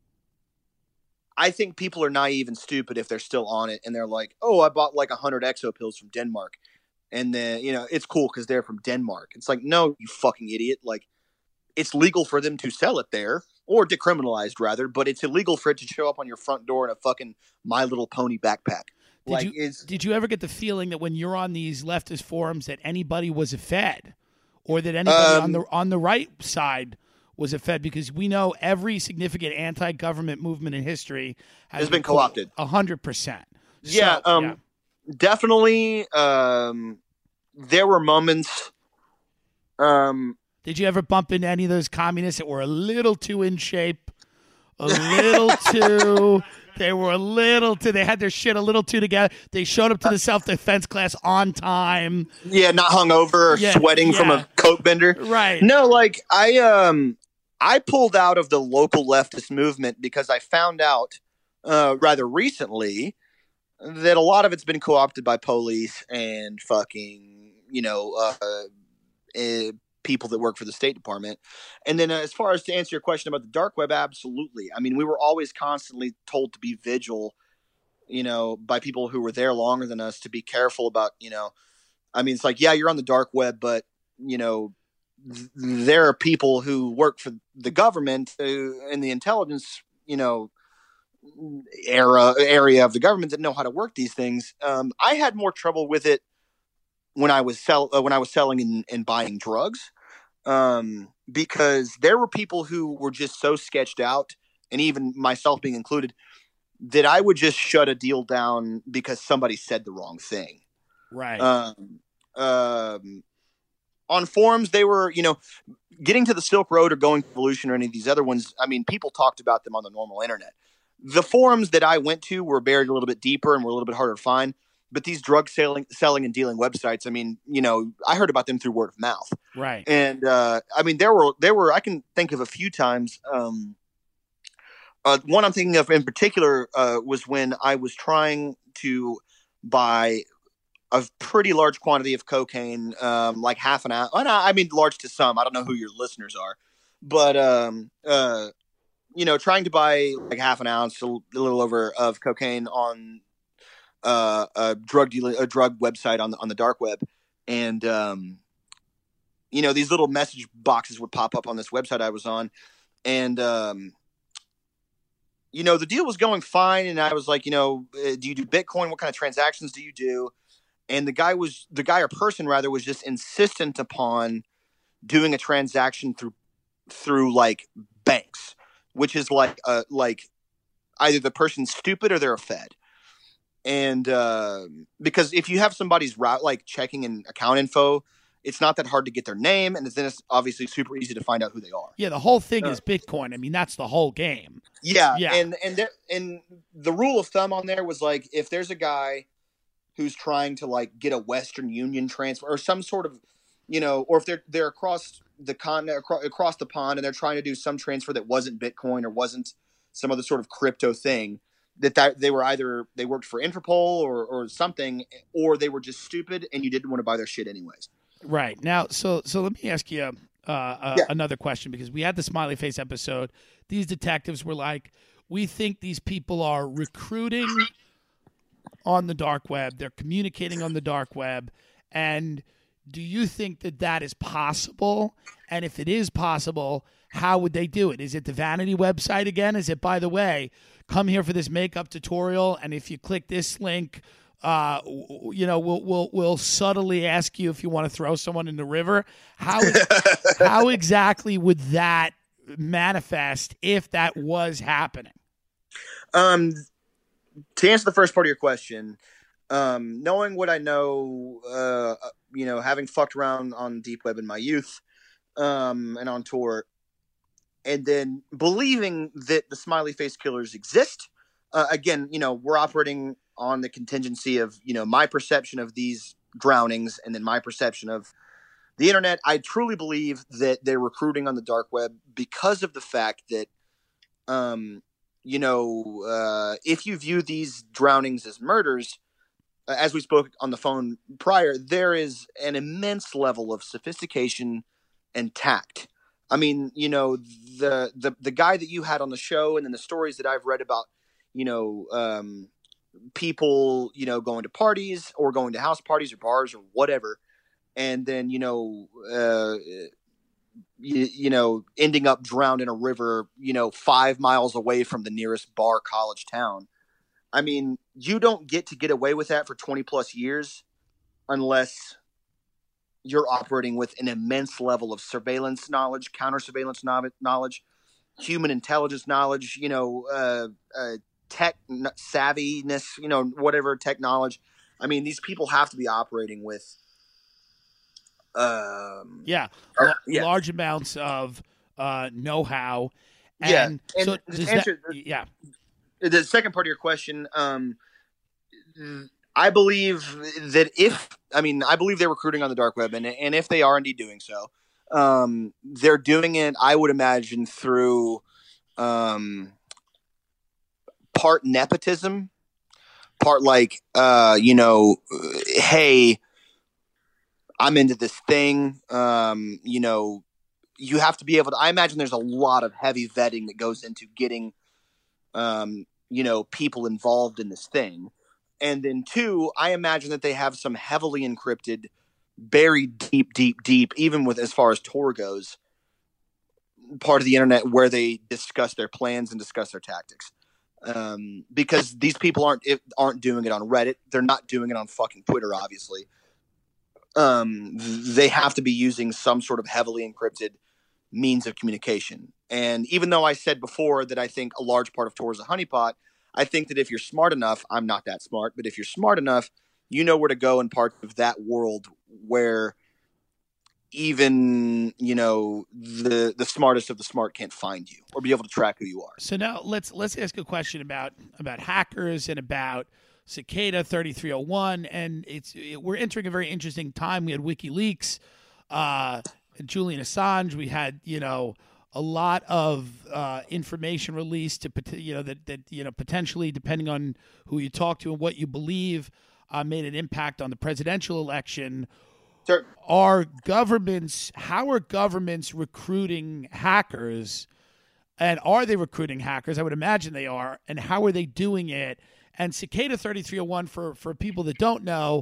I think people are naive and stupid if they're still on it and they're like, oh, I bought like a hundred exo pills from Denmark. And then, you know, it's cool because they're from Denmark. It's like, no, you fucking idiot. Like, it's legal for them to sell it there, or decriminalized rather, but it's illegal for it to show up on your front door in a fucking My Little Pony backpack. Did Like, you it's, did you ever get the feeling that when you're on these leftist forums that anybody was a Fed, or that anybody Um, on the on the right side was a Fed? Because we know every significant anti-government movement in history has, Has been co-opted. A hundred percent. yeah, So, um, yeah. definitely. Um, there were moments. Um, Did you ever bump into any of those communists that were a little too in shape, a little too? They were a little too. They had their shit a little too together. They showed up to the self-defense class on time. yeah, not hungover or Yeah, sweating from yeah. a coke bender. Right. No, like I um I pulled out of the local leftist movement because I found out uh, rather recently that a lot of it's been co-opted by police and fucking you know uh, uh, people that work for the State Department. And then uh, as far as to answer your question about the dark web, absolutely. I mean, we were always constantly told to be vigil, you know, by people who were there longer than us, to be careful about, you know, I mean, it's like, yeah, you're on the dark web, but you know, th- there are people who work for the government uh, in the intelligence, you know, era area of the government that know how to work these things. Um, I had more trouble with it when I was sell uh, when I was selling and, and buying drugs, um, because there were people who were just so sketched out, and even myself being included, that I would just shut a deal down because somebody said the wrong thing. Right. Um, um, on forums, they were, you know, getting to the Silk Road or going to Evolution or any of these other ones. I mean, people talked about them on the normal internet. The forums that I went to were buried a little bit deeper and were a little bit harder to find. But these drug selling, selling and dealing websites, I mean, you know, I heard about them through word of mouth. Right. And uh, I mean, there were there were I can think of a few times. Um, uh, one I'm thinking of in particular uh, was when I was trying to buy a pretty large quantity of cocaine, um, like half an ounce. Oh, no, I mean, large to some. I don't know who your listeners are, but um, uh, you know, trying to buy like half an ounce, a little over of cocaine on uh, a drug dealer, a drug website on the on the dark web, and um, you know, these little message boxes would pop up on this website I was on. And, um, you know, the deal was going fine. And I was like, you know, uh, do you do Bitcoin? What kind of transactions do you do? And the guy was, the guy or person rather, was just insistent upon doing a transaction through, through like banks, which is like, uh, like either the person's stupid or they're a Fed. And, uh, because if you have somebody's route, like checking and account info, it's not that hard to get their name. And then it's obviously super easy to find out who they are. Yeah. The whole thing uh, is Bitcoin. I mean, that's the whole game. Yeah. Yeah. And, and, there, and the rule of thumb on there was like, if there's a guy who's trying to like get a Western Union transfer or some sort of, you know, or if they're, they're across the continent, across, across the pond, and they're trying to do some transfer that wasn't Bitcoin or wasn't some other sort of crypto thing, that, that they were either they worked for Interpol or, or something, or they were just stupid and you didn't want to buy their shit anyways. Right. Now, so so let me ask you uh, uh, Yeah. another question, because we had the Smiley Face episode. These detectives were like, we think these people are recruiting on the dark web. They're communicating on the dark web. And do you think that that is possible? And if it is possible, how would they do it? Is it the vanity website again? Is it, by the way, come here for this makeup tutorial, and if you click this link, uh, you know, we'll we'll we'll subtly ask you if you want to throw someone in the river. How how exactly would that manifest if that was happening? Um, to answer the first part of your question, um, knowing what I know, uh, you know, having fucked around on deep web in my youth, um, and on tour, and then believing that the Smiley Face Killers exist. Uh, again, you know, we're operating on the contingency of, you know, my perception of these drownings and then my perception of the internet. I truly believe that they're recruiting on the dark web because of the fact that, um, you know, uh, if you view these drownings as murders, uh, as we spoke on the phone prior, there is an immense level of sophistication and tact. I mean, you know, the, the, the guy that you had on the show, and then the stories that I've read about, you know, um, people, you know, going to parties or going to house parties or bars or whatever. And then, you know, uh, you, you know, ending up drowned in a river, you know, five miles away from the nearest bar college town. I mean, you don't get to get away with that for twenty plus years unless you're operating with an immense level of surveillance knowledge, counter surveillance knowledge, human intelligence knowledge, you know, uh, uh, tech savviness, you know, whatever tech knowledge. I mean, these people have to be operating with, um, yeah, or, l- yeah. large amounts of uh, know-how. Yeah. And And so to does answer- that, yeah. The second part of your question, um, I believe that if, I mean, I believe they're recruiting on the dark web, and and if they are indeed doing so, um, they're doing it, I would imagine, through um, part nepotism, part like, uh, you know, hey, I'm into this thing. Um, you know, you have to be able to, I imagine there's a lot of heavy vetting that goes into getting, um, you know, people involved in this thing. And then two, I imagine that they have some heavily encrypted, buried deep, deep, deep, even with as far as Tor goes, part of the internet where they discuss their plans and discuss their tactics. Um, because these people aren't aren't doing it on Reddit. They're not doing it on fucking Twitter, obviously. Um, they have to be using some sort of heavily encrypted means of communication. And even though I said before that I think a large part of Tor is a honeypot, I think that if you're smart enough, I'm not that smart, but if you're smart enough, you know where to go in parts of that world where even, you know, the the smartest of the smart can't find you or be able to track who you are. So now let's let's ask a question about about hackers and about Cicada thirty-three oh one, and it's it, we're entering a very interesting time. We had WikiLeaks, uh, Julian Assange. We had, you know, a lot of uh, information released to, you know, that that you know potentially, depending on who you talk to and what you believe, uh, made an impact on the presidential election. Sure. Are governments, how are governments recruiting hackers, and are they recruiting hackers? I would imagine they are. And how are they doing it? And Cicada thirty-three oh one, for, for people that don't know,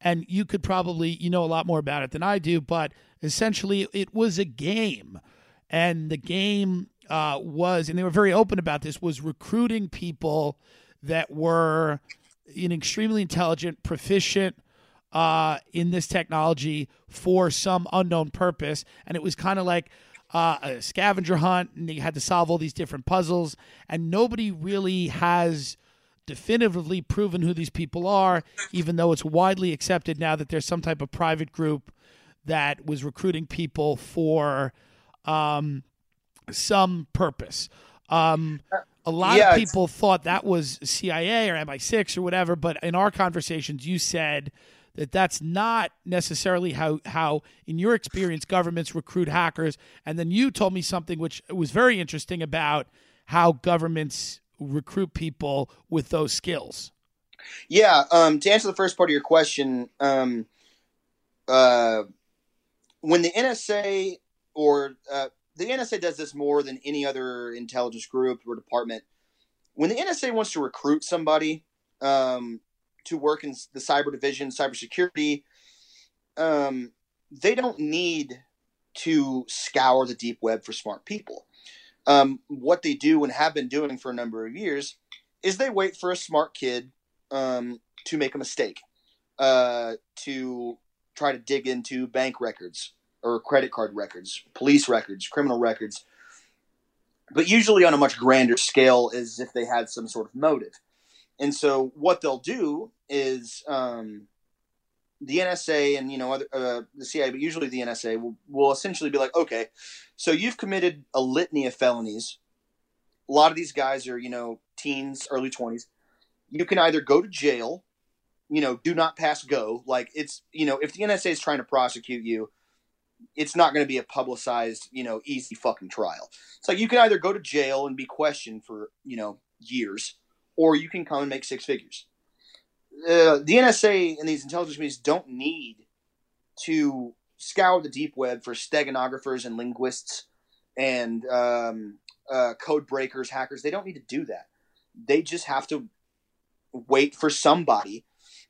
and you could probably, you know a lot more about it than I do, but essentially it was a game. And the game uh, was, and they were very open about this, was recruiting people that were in extremely intelligent, proficient uh, in this technology for some unknown purpose. And it was kind of like uh, a scavenger hunt, and you had to solve all these different puzzles. And nobody really has definitively proven who these people are, even though it's widely accepted now that there's some type of private group that was recruiting people for um, some purpose. Um, a lot yeah, of people thought that was C I A or M I six or whatever, but in our conversations, you said that that's not necessarily how, how, in your experience, governments recruit hackers. And then you told me something which was very interesting about how governments recruit people with those skills. Yeah. Um, to answer the first part of your question, um, uh, when the N S A or uh, the N S A does this more than any other intelligence group or department. When the N S A wants to recruit somebody um, to work in the cyber division, cybersecurity, um, they don't need to scour the deep web for smart people. Um, what they do and have been doing for a number of years is they wait for a smart kid um, to make a mistake, uh, to try to dig into bank records or credit card records, police records, criminal records, but usually on a much grander scale as if they had some sort of motive. And so what they'll do is um, the N S A and, you know, other, uh, the C I A, but usually the N S A will, will essentially be like, okay, so you've committed a litany of felonies. A lot of these guys are, you know, teens, early twenties. You can either go to jail, you know, do not pass go. Like it's, you know, if the N S A is trying to prosecute you, it's not going to be a publicized, you know, easy fucking trial. So you can either go to jail and be questioned for, you know, years, or you can come and make six figures. Uh, the N S A and these intelligence communities don't need to scour the deep web for stenographers and linguists and um, uh, code breakers, hackers. They don't need to do that. They just have to wait for somebody,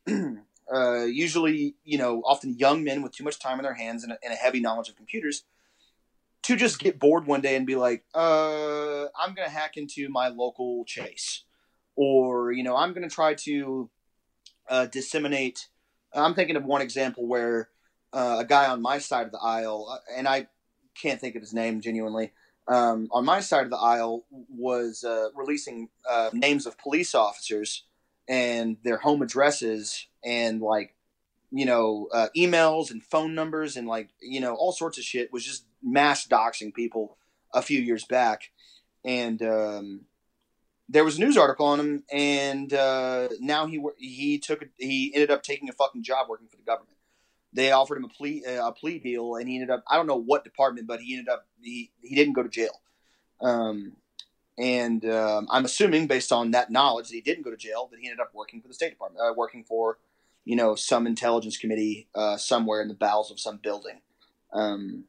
uh, usually, you know, often young men with too much time on their hands and a, and a heavy knowledge of computers, to just get bored one day and be like, uh, I'm going to hack into my local Chase. Or, you know, I'm going to try to uh, disseminate. I'm thinking of one example where uh, a guy on my side of the aisle, and I can't think of his name genuinely, um, on my side of the aisle was uh, releasing uh, names of police officers and their home addresses and, like, you know, uh, emails and phone numbers and, like, you know, all sorts of shit. Was just mass doxing people a few years back. And um, there was a news article on him, and uh, now he he took a, he ended up taking a fucking job working for the government. They offered him a plea uh, a plea deal, and he ended up, I don't know what department, but he ended up he he didn't go to jail. Um, and um, I'm assuming, based on that knowledge, that he didn't go to jail, that he ended up working for the State Department, uh, working for, you know, some intelligence committee uh, somewhere in the bowels of some building. Um,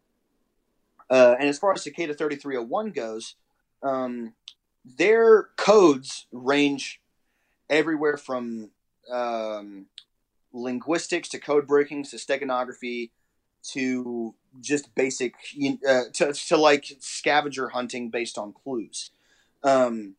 uh, and as far as Cicada thirty-three oh one goes, um, their codes range everywhere from um, linguistics to code breaking to steganography to just basic uh, to, to like scavenger hunting based on clues. Um,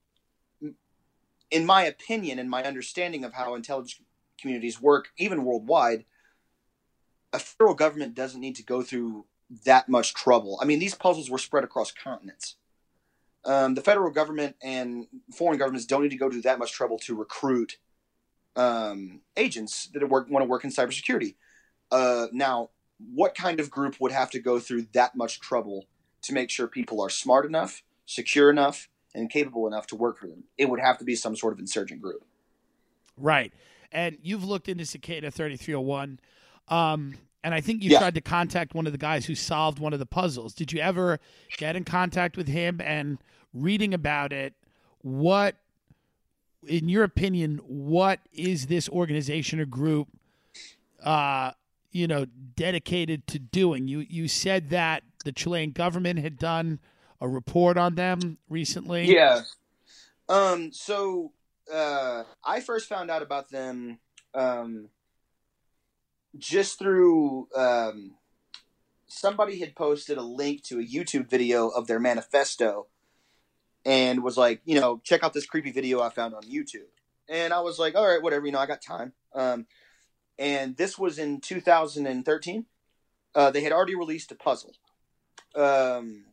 in my opinion and my understanding of how intelligence communities work, even worldwide, a federal government doesn't need to go through that much trouble. I mean, these puzzles were spread across continents. Um, the federal government and foreign governments don't need to go through that much trouble to recruit um, agents that work, want to work in cybersecurity. Uh, now, what kind of group would have to go through that much trouble to make sure people are smart enough, secure enough, and capable enough to work for them? It would have to be some sort of insurgent group. Right. And you've looked into Cicada thirty-three oh one, um, and I think you yeah. tried to contact one of the guys who solved one of the puzzles. Did you ever get in contact with him? And reading about it, what, in your opinion, what is this organization or group, uh, you know, dedicated to doing? You you said that the Chilean government had done a report on them recently. Yeah. Um. So uh, I first found out about them um, just through um, somebody had posted a link to a YouTube video of their manifesto and was like, you know, check out this creepy video I found on YouTube. And I was like, all right, whatever, you know, I got time. Um, and this was in two thousand thirteen. Uh, they had already released a puzzle. Um,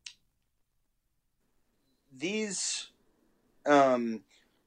these, um,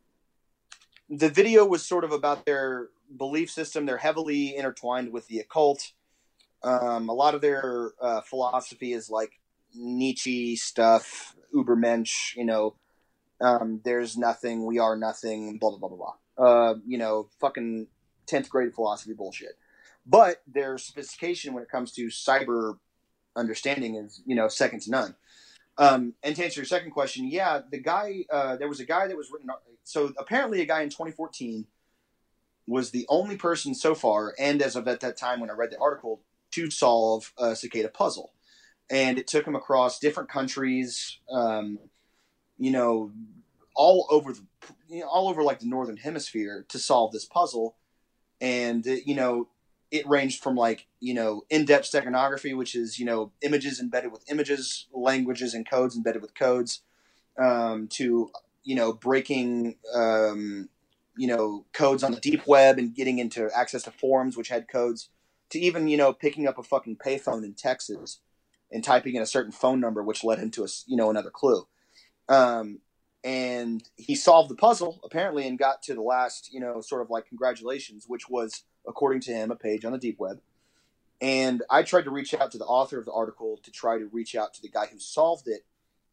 the video was sort of about their belief system. They're heavily intertwined with the occult. Um, a lot of their uh, philosophy is like Nietzsche stuff, Ubermensch, you know, um, there's nothing, we are nothing, blah, blah, blah, blah, blah. Uh, you know, fucking tenth grade philosophy bullshit. But their sophistication when it comes to cyber understanding is, you know, second to none. Um, and to answer your second question, yeah, the guy, uh, there was a guy that was written. So apparently a guy in twenty fourteen was the only person so far, and as of at that time when I read the article, to solve a cicada puzzle. And it took him across different countries, um, you know, all over, the, you know, all over like the Northern Hemisphere to solve this puzzle. And, you know, it ranged from like, you know, in-depth steganography, which is, you know, images embedded with images, languages and codes embedded with codes, um, to, you know, breaking, um, you know, codes on the deep web and getting into access to forums, which had codes, to even, you know, picking up a fucking payphone in Texas and typing in a certain phone number, which led him to a, you know, another clue. Um, and he solved the puzzle apparently and got to the last, you know, sort of like congratulations, which was, according to him, a page on the deep web. And I tried to reach out to the author of the article to try to reach out to the guy who solved it.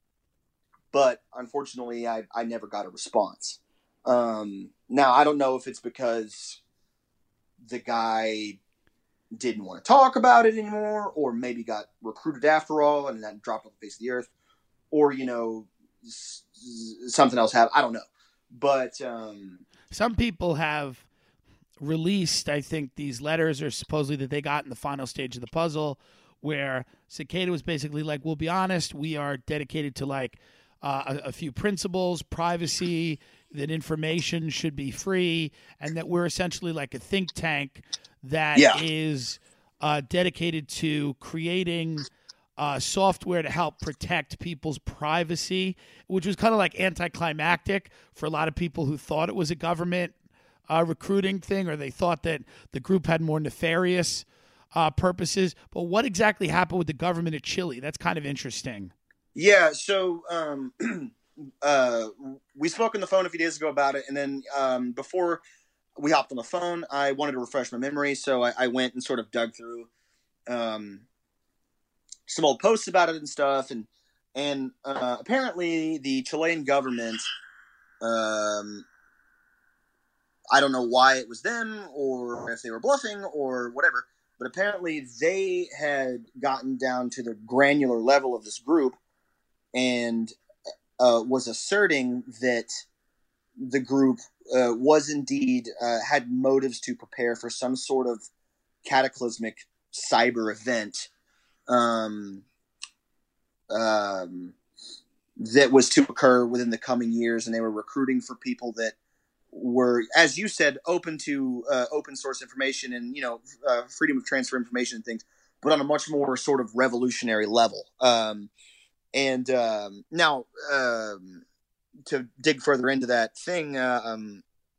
But unfortunately, I, I never got a response. Um, now, I don't know if it's because the guy didn't want to talk about it anymore, or maybe got recruited after all and then dropped off the face of the earth, or, you know, s- something else happened. I don't know. But um, some people have released, I think, these letters or supposedly that they got in the final stage of the puzzle, where Cicada was basically like, we'll be honest, we are dedicated to like uh, a, a few principles, privacy, that information should be free, and that we're essentially like a think tank that yeah. is uh, dedicated to creating uh, software to help protect people's privacy, which was kind of like anticlimactic for a lot of people who thought it was a government Uh, recruiting thing, or they thought that the group had more nefarious uh, purposes. But what exactly happened with the government of Chile? That's kind of interesting. Yeah, so um, uh, we spoke on the phone a few days ago about it, and then um, before we hopped on the phone, I wanted to refresh my memory, so I, I went and sort of dug through um, some old posts about it and stuff, and and uh, apparently the Chilean government, um, I don't know why it was them or if they were bluffing or whatever, but apparently they had gotten down to the granular level of this group and uh, was asserting that the group uh, was indeed uh, had motives to prepare for some sort of cataclysmic cyber event um, um, that was to occur within the coming years, and they were recruiting for people that were, as you said, open to uh, open source information and, you know, uh, freedom of transfer information and things, but on a much more sort of revolutionary level. Um, and um, now, um, to dig further into that thing, uh, um,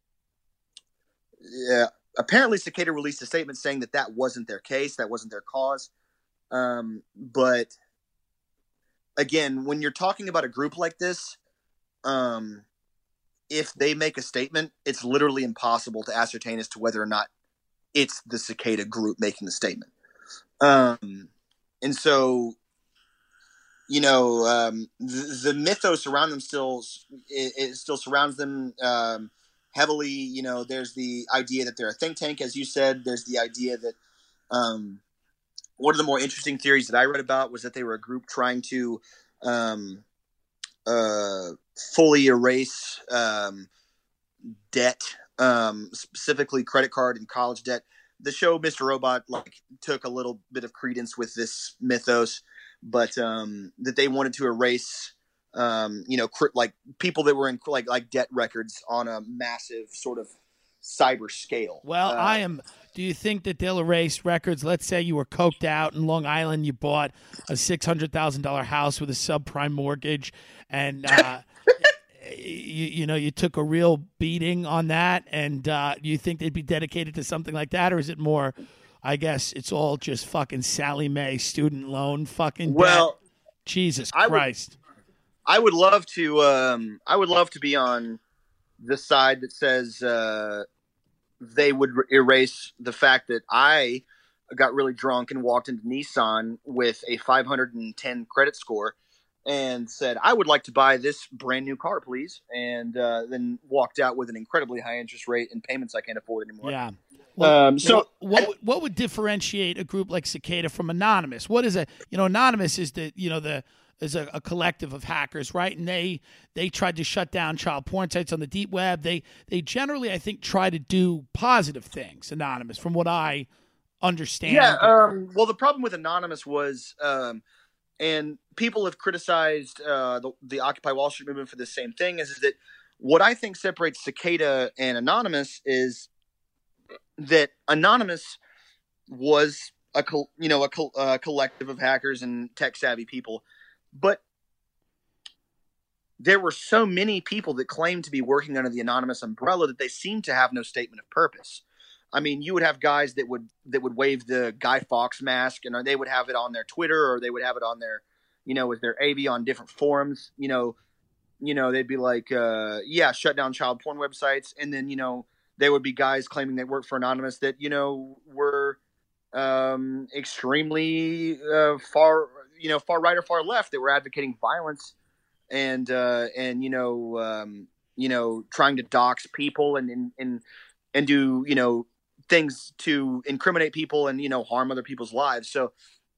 yeah, apparently Cicada released a statement saying that that wasn't their case, that wasn't their cause. Um, but again, when you're talking about a group like this, um, if they make a statement, it's literally impossible to ascertain as to whether or not it's the Cicada group making the statement. Um, and so, you know, um, the, the mythos around them still, it, it still surrounds them um, heavily. You know, there's the idea that they're a think tank, as you said. There's the idea that um, one of the more interesting theories that I read about was that they were a group trying to um, uh, fully erase um, debt, um, specifically credit card and college debt. The show Mister Robot like took a little bit of credence with this mythos, but um, that they wanted to erase, um, you know, cr- like people that were in like like debt records on a massive sort of cyber scale. Well, Uh, I am. Do you think that they'll erase records? Let's say you were coked out in Long Island, you bought a six hundred thousand dollar house with a subprime mortgage, and uh, you, you know you took a real beating on that. And uh, do you think they'd be dedicated to something like that, or is it more? I guess it's all just fucking Sally Mae student loan fucking debt. Well, Jesus I would- Christ. I would love to. Um, I would love to be on the side that says uh, they would r- erase the fact that I got really drunk and walked into Nissan with a five hundred ten credit score and said, "I would like to buy this brand new car, please," and uh, then walked out with an incredibly high interest rate and payments I can't afford anymore. Yeah. Well, Um, so what, what would- what would differentiate a group like Cicada from Anonymous? What is a you know Anonymous is the you know the is a, a collective of hackers, right? And they they tried to shut down child porn sites on the deep web. They they generally, I think, try to do positive things. Anonymous, from what I understand. Yeah. Um, well, the problem with Anonymous was, um, and people have criticized uh, the, the Occupy Wall Street movement for the same thing, is, is that what I think separates Cicada and Anonymous is that Anonymous was a col- you know a col- uh, collective of hackers and tech savvy people, but there were so many people that claimed to be working under the Anonymous umbrella that they seemed to have no statement of purpose. I mean, you would have guys that would that would wave the Guy Fawkes mask, and they would have it on their Twitter, or they would have it on their, you know, with their A V on different forums. You know, you know, they'd be like, uh, "Yeah, shut down child porn websites," and then you know, there would be guys claiming they worked for Anonymous that you know were um, extremely uh, far, you know, far right or far left, that were advocating violence and uh, and you know, um, you know, trying to dox people and and and, and do you know. things to incriminate people and, you know, harm other people's lives. So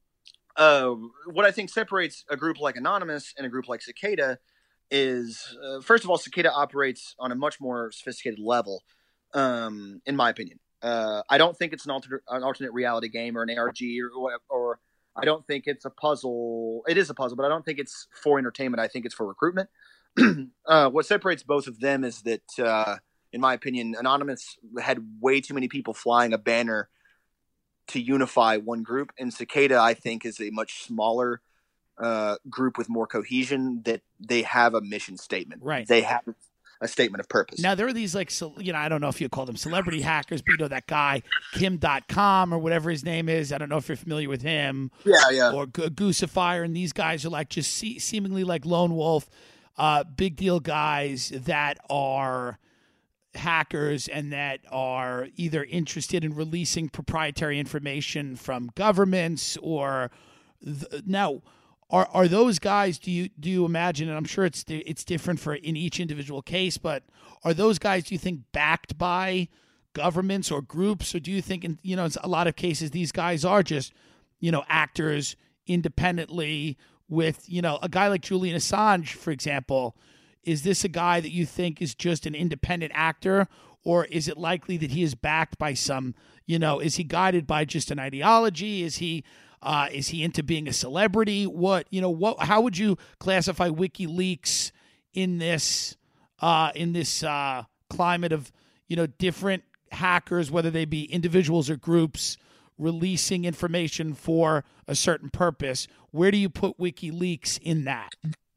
uh, what I think separates a group like Anonymous and a group like Cicada is, uh, first of all, Cicada operates on a much more sophisticated level, um, in my opinion. Uh, I don't think it's an alternate, an alternate reality game or an A R G or, or I don't think it's a puzzle. It is a puzzle, but I don't think it's for entertainment. I think it's for recruitment. uh, what separates both of them is that, uh, in my opinion, Anonymous had way too many people flying a banner to unify one group. And Cicada, I think, is a much smaller uh, group with more cohesion, that they have a mission statement. Right. They have a statement of purpose. Now, there are these, like, ce- you know, I don't know if you call them celebrity hackers, but you know, that guy, Kim dot com or whatever his name is. I don't know if you're familiar with him. Yeah, yeah. Or Go- Gooseifier. And these guys are like just se- seemingly like lone wolf, uh, big deal guys that are hackers and that are either interested in releasing proprietary information from governments or th- now are are those guys, do you do you imagine, and I'm sure it's it's different for in each individual case, but are those guys, do you think, backed by governments or groups, or do you think in you know in a lot of cases these guys are just you know actors independently with you know a guy like Julian Assange, for example? Is this a guy that you think is just an independent actor, or is it likely that he is backed by some, you know, is he guided by just an ideology? Is he, uh, is he into being a celebrity? What, you know, what, how would you classify WikiLeaks in this, uh, in this, uh, climate of, you know, different hackers, whether they be individuals or groups, releasing information for a certain purpose? Where do you put WikiLeaks in that?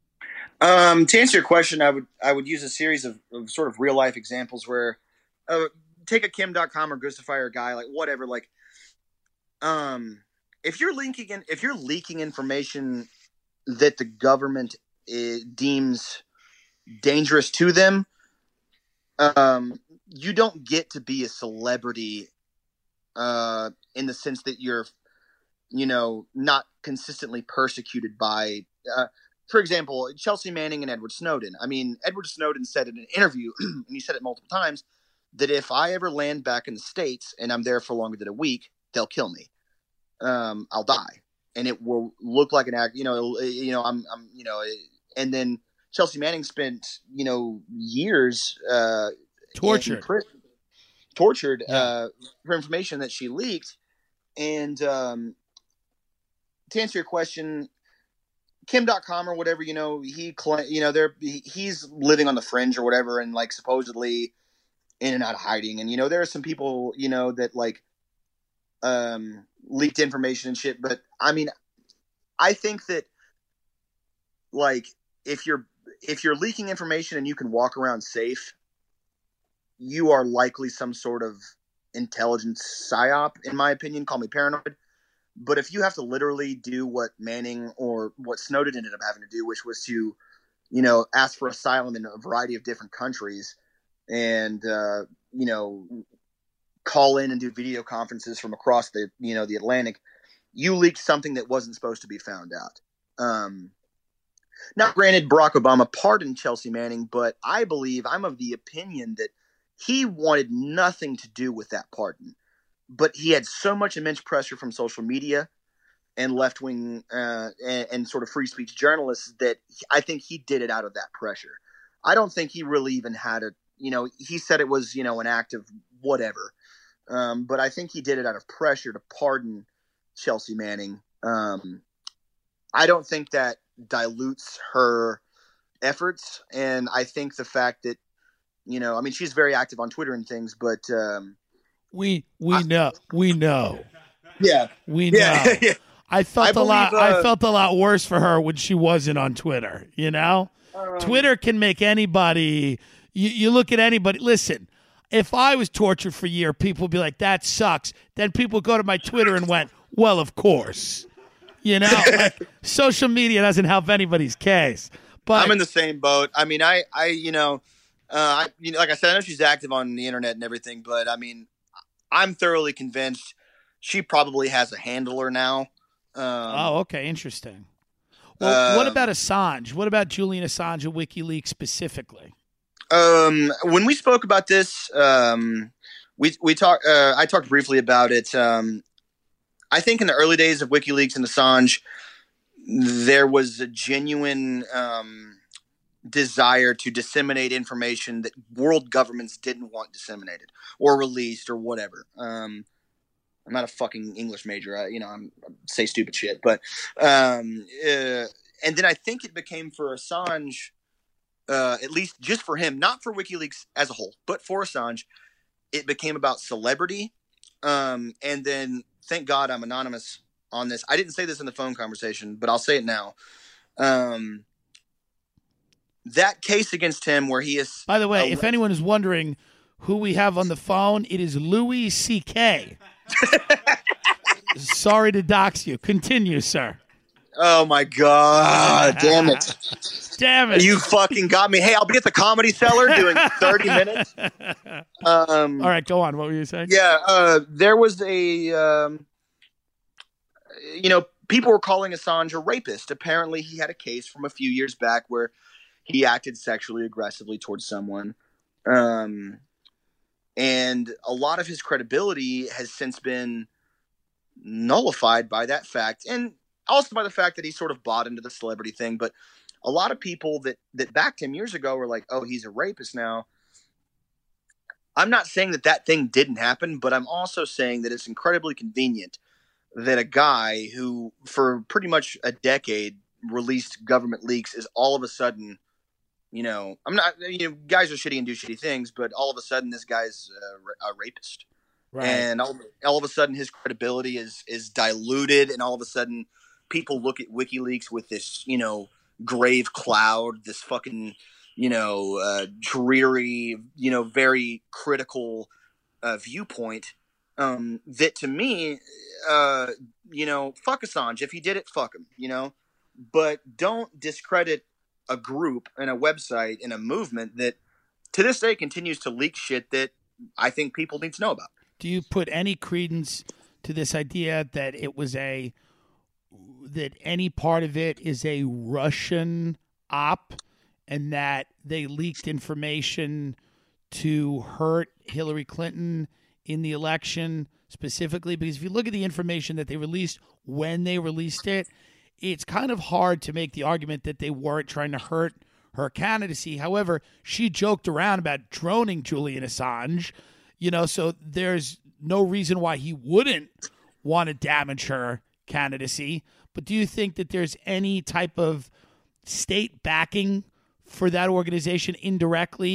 Um, to answer your question, I would I would use a series of, of sort of real life examples where, uh, take a Kim dot com or Gooseifier guy, like whatever, like, um, if you're leaking in, if you're leaking information that the government uh, deems dangerous to them, um, you don't get to be a celebrity, uh, in the sense that you're, you know, not consistently persecuted by, uh, for example, Chelsea Manning and Edward Snowden. I mean, Edward Snowden said in an interview, and he said it multiple times, that if I ever land back in the States and I'm there for longer than a week, they'll kill me. Um, I'll die, and it will look like an act. You know, you know, I'm, I'm, you know, and then Chelsea Manning spent, you know, years uh, tortured, in prison, tortured yeah. uh, for information that she leaked. And um, to answer your question, Kim dot com or whatever, you know, he, you know, they're, he's living on the fringe or whatever. And like, supposedly in and out of hiding. And, you know, there are some people, you know, that like um, leaked information and shit. But I mean, I think that like if you're if you're leaking information and you can walk around safe, you are likely some sort of intelligence psyop, in my opinion. Call me paranoid. But if you have to literally do what Manning or what Snowden ended up having to do, which was to, you know, ask for asylum in a variety of different countries and, uh, you know, call in and do video conferences from across the, you know, the Atlantic, you leaked something that wasn't supposed to be found out. Um, now, granted, Barack Obama pardoned Chelsea Manning, but I believe I'm of the opinion that he wanted nothing to do with that pardon. But he had so much immense pressure from social media and left-wing uh, and, and sort of free speech journalists that I think he did it out of that pressure. I don't think he really even had a, you know, he said it was, you know, an act of whatever. Um, but I think he did it out of pressure to pardon Chelsea Manning. Um, I don't think that dilutes her efforts. And I think the fact that, you know, I mean, she's very active on Twitter and things, but um, we we know we know. Yeah, we know. Yeah, yeah. I felt I a believe, lot. uh, I felt a lot worse for her when she wasn't on Twitter. You know, um, Twitter can make anybody. You, you look at anybody. Listen, if I was tortured for a year, people would be like, "That sucks." Then people go to my Twitter and went, "Well, of course." You know, like, social media doesn't help anybody's case. But I'm in the same boat. I mean, I, I, you know, uh, I, you know, like I said, I know she's active on the internet and everything, but I mean, I'm thoroughly convinced she probably has a handler now. Um, oh, okay, interesting. Well, um, what about Assange? What about Julian Assange and WikiLeaks specifically? Um, when we spoke about this, um, we we talked. Uh, I talked briefly about it. Um, I think in the early days of WikiLeaks and Assange, there was a genuine um, desire to disseminate information that world governments didn't want disseminated or released or whatever. Um, I'm not a fucking English major. I, you know, I'm, I say stupid shit, but um, uh, and then I think it became for Assange, uh, at least just for him, not for WikiLeaks as a whole, but for Assange, it became about celebrity. Um, and then thank God I'm anonymous on this. I didn't say this in the phone conversation, but I'll say it now. Um, that case against him where he is... By the way, ele- if anyone is wondering who we have on the phone, it is Louis C K Sorry to dox you. Continue, sir. Oh, my God. Damn it. Damn it. You fucking got me. Hey, I'll be at the Comedy Cellar doing thirty minutes. Um, All right, go on. What were you saying? Yeah, uh, there was a... Um, you know, people were calling Assange a rapist. Apparently, he had a case from a few years back where he acted sexually aggressively towards someone. Um, and a lot of his credibility has since been nullified by that fact. And also by the fact that he sort of bought into the celebrity thing. But a lot of people that, that backed him years ago were like, oh, he's a rapist now. I'm not saying that that thing didn't happen, but I'm also saying that it's incredibly convenient that a guy who for pretty much a decade released government leaks is all of a sudden, you know, I'm not, you know, guys are shitty and do shitty things, but all of a sudden this guy's a, a rapist. Right. And all, all of a sudden his credibility is, is diluted. And all of a sudden people look at WikiLeaks with this, you know, grave cloud, this fucking, you know, uh, dreary, you know, very critical uh, viewpoint. Um, that to me, uh, you know, fuck Assange. If he did it, fuck him, you know, but don't discredit a group and a website and a movement that to this day continues to leak shit that I think people need to know about. Do you put any credence to this idea that it was a, that any part of it is a Russian op and that they leaked information to hurt Hillary Clinton in the election specifically? Because if you look at the information that they released when they released it, it's kind of hard to make the argument that they weren't trying to hurt her candidacy. However, she joked around about droning Julian Assange, you know, so there's no reason why he wouldn't want to damage her candidacy. But do you think that there's any type of state backing for that organization indirectly,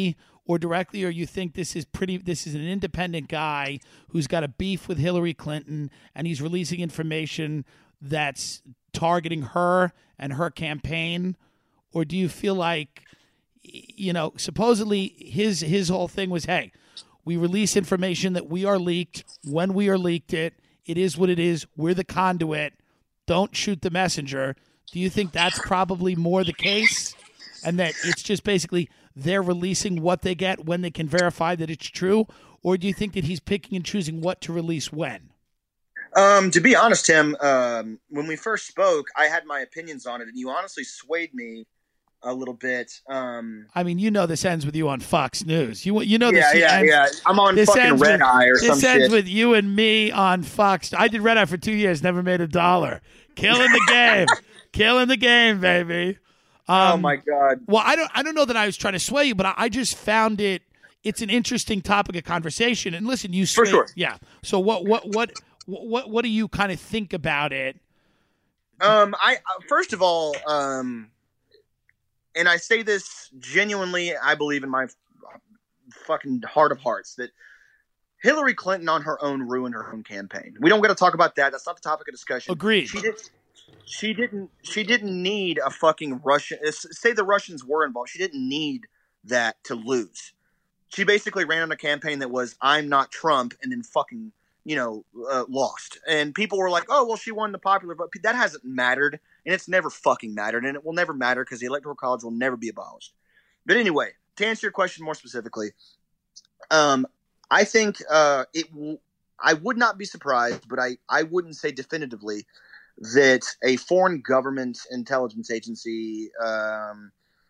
or directly, or you think this is pretty? This is an independent guy who's got a beef with Hillary Clinton, and he's releasing information that's targeting her and her campaign? Or do you feel like, you know, supposedly his his whole thing was, hey, we release information that we are leaked when we are leaked it. It is what it is. We're the conduit. Don't shoot the messenger. Do you think that's probably more the case? And that it's just basically they're releasing what they get when they can verify that it's true? Or do you think that he's picking and choosing what to release when? Um, to be honest, Tim, um, when we first spoke, I had my opinions on it, and you honestly swayed me a little bit. Um, I mean, you know, this ends with you on Fox News. You you know this. Yeah, yeah, ends, yeah. I'm on fucking Red with, Eye or some shit. This ends with you and me on Fox. I did Red Eye for two years, never made a dollar. Killing the game, killing the game, baby. Um, oh my god. Well, I don't I don't know that I was trying to sway you, but I, I just found it. It's an interesting topic of conversation. And listen, you sway, for sure. Yeah. So what what what what what do you kind of think about it? Um, I uh, first of all, um. And I say this genuinely, I believe in my fucking heart of hearts, that Hillary Clinton on her own ruined her own campaign. We don't got to talk about that. That's not the topic of discussion. Agreed. She, did, she didn't She didn't need a fucking Russian – say the Russians were involved. She didn't need that to lose. She basically ran on a campaign that was, I'm not Trump, and then fucking, you know, uh, lost. And people were like, oh, well, she won the popular vote. That hasn't mattered. And it's never fucking mattered, and it will never matter because the Electoral College will never be abolished. But anyway, to answer your question more specifically, um, I think uh, it. W- I would not be surprised, but I, I wouldn't say definitively that a foreign government intelligence agency um,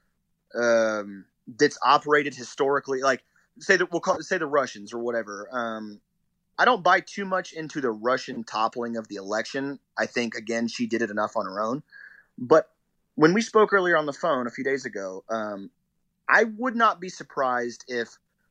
um, that's operated historically, like say that we'll call say the Russians or whatever. Um, I don't buy too much into the Russian toppling of the election. I think, again, she did it enough on her own. But when we spoke earlier on the phone a few days ago, um, I would not be surprised if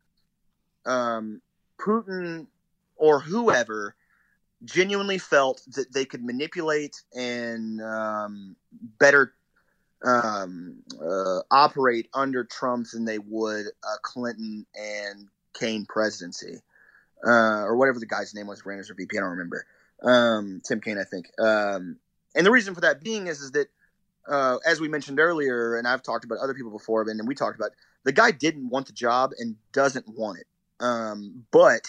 um, Putin or whoever genuinely felt that they could manipulate and um, better um, uh, operate under Trump than they would a Clinton and Kaine presidency. Uh, or whatever the guy's name was, Randers or V P, I don't remember. Um, Tim Kaine, I think. Um, and the reason for that being is, is that, uh, as we mentioned earlier, and I've talked about other people before, and we talked about, the guy didn't want the job and doesn't want it. Um, but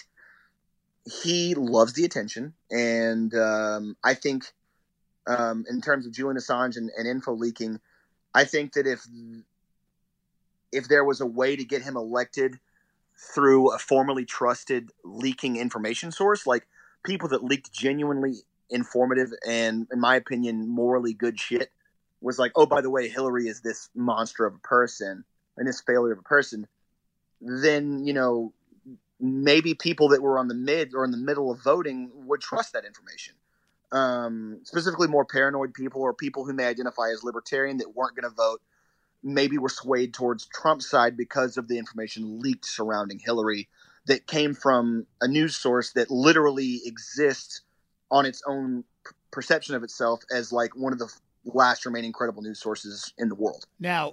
he loves the attention. And um, I think um, in terms of Julian Assange and, and info leaking, I think that if if there was a way to get him elected through a formally trusted leaking information source, like people that leaked genuinely informative and, in my opinion, morally good shit, was like, oh, by the way, Hillary is this monster of a person and this failure of a person, then, you know, maybe people that were on the mid or in the middle of voting would trust that information. Um, specifically more paranoid people or people who may identify as libertarian that weren't going to vote, maybe were swayed towards Trump's side because of the information leaked surrounding Hillary that came from a news source that literally exists on its own p- perception of itself as like one of the last remaining credible news sources in the world. Now,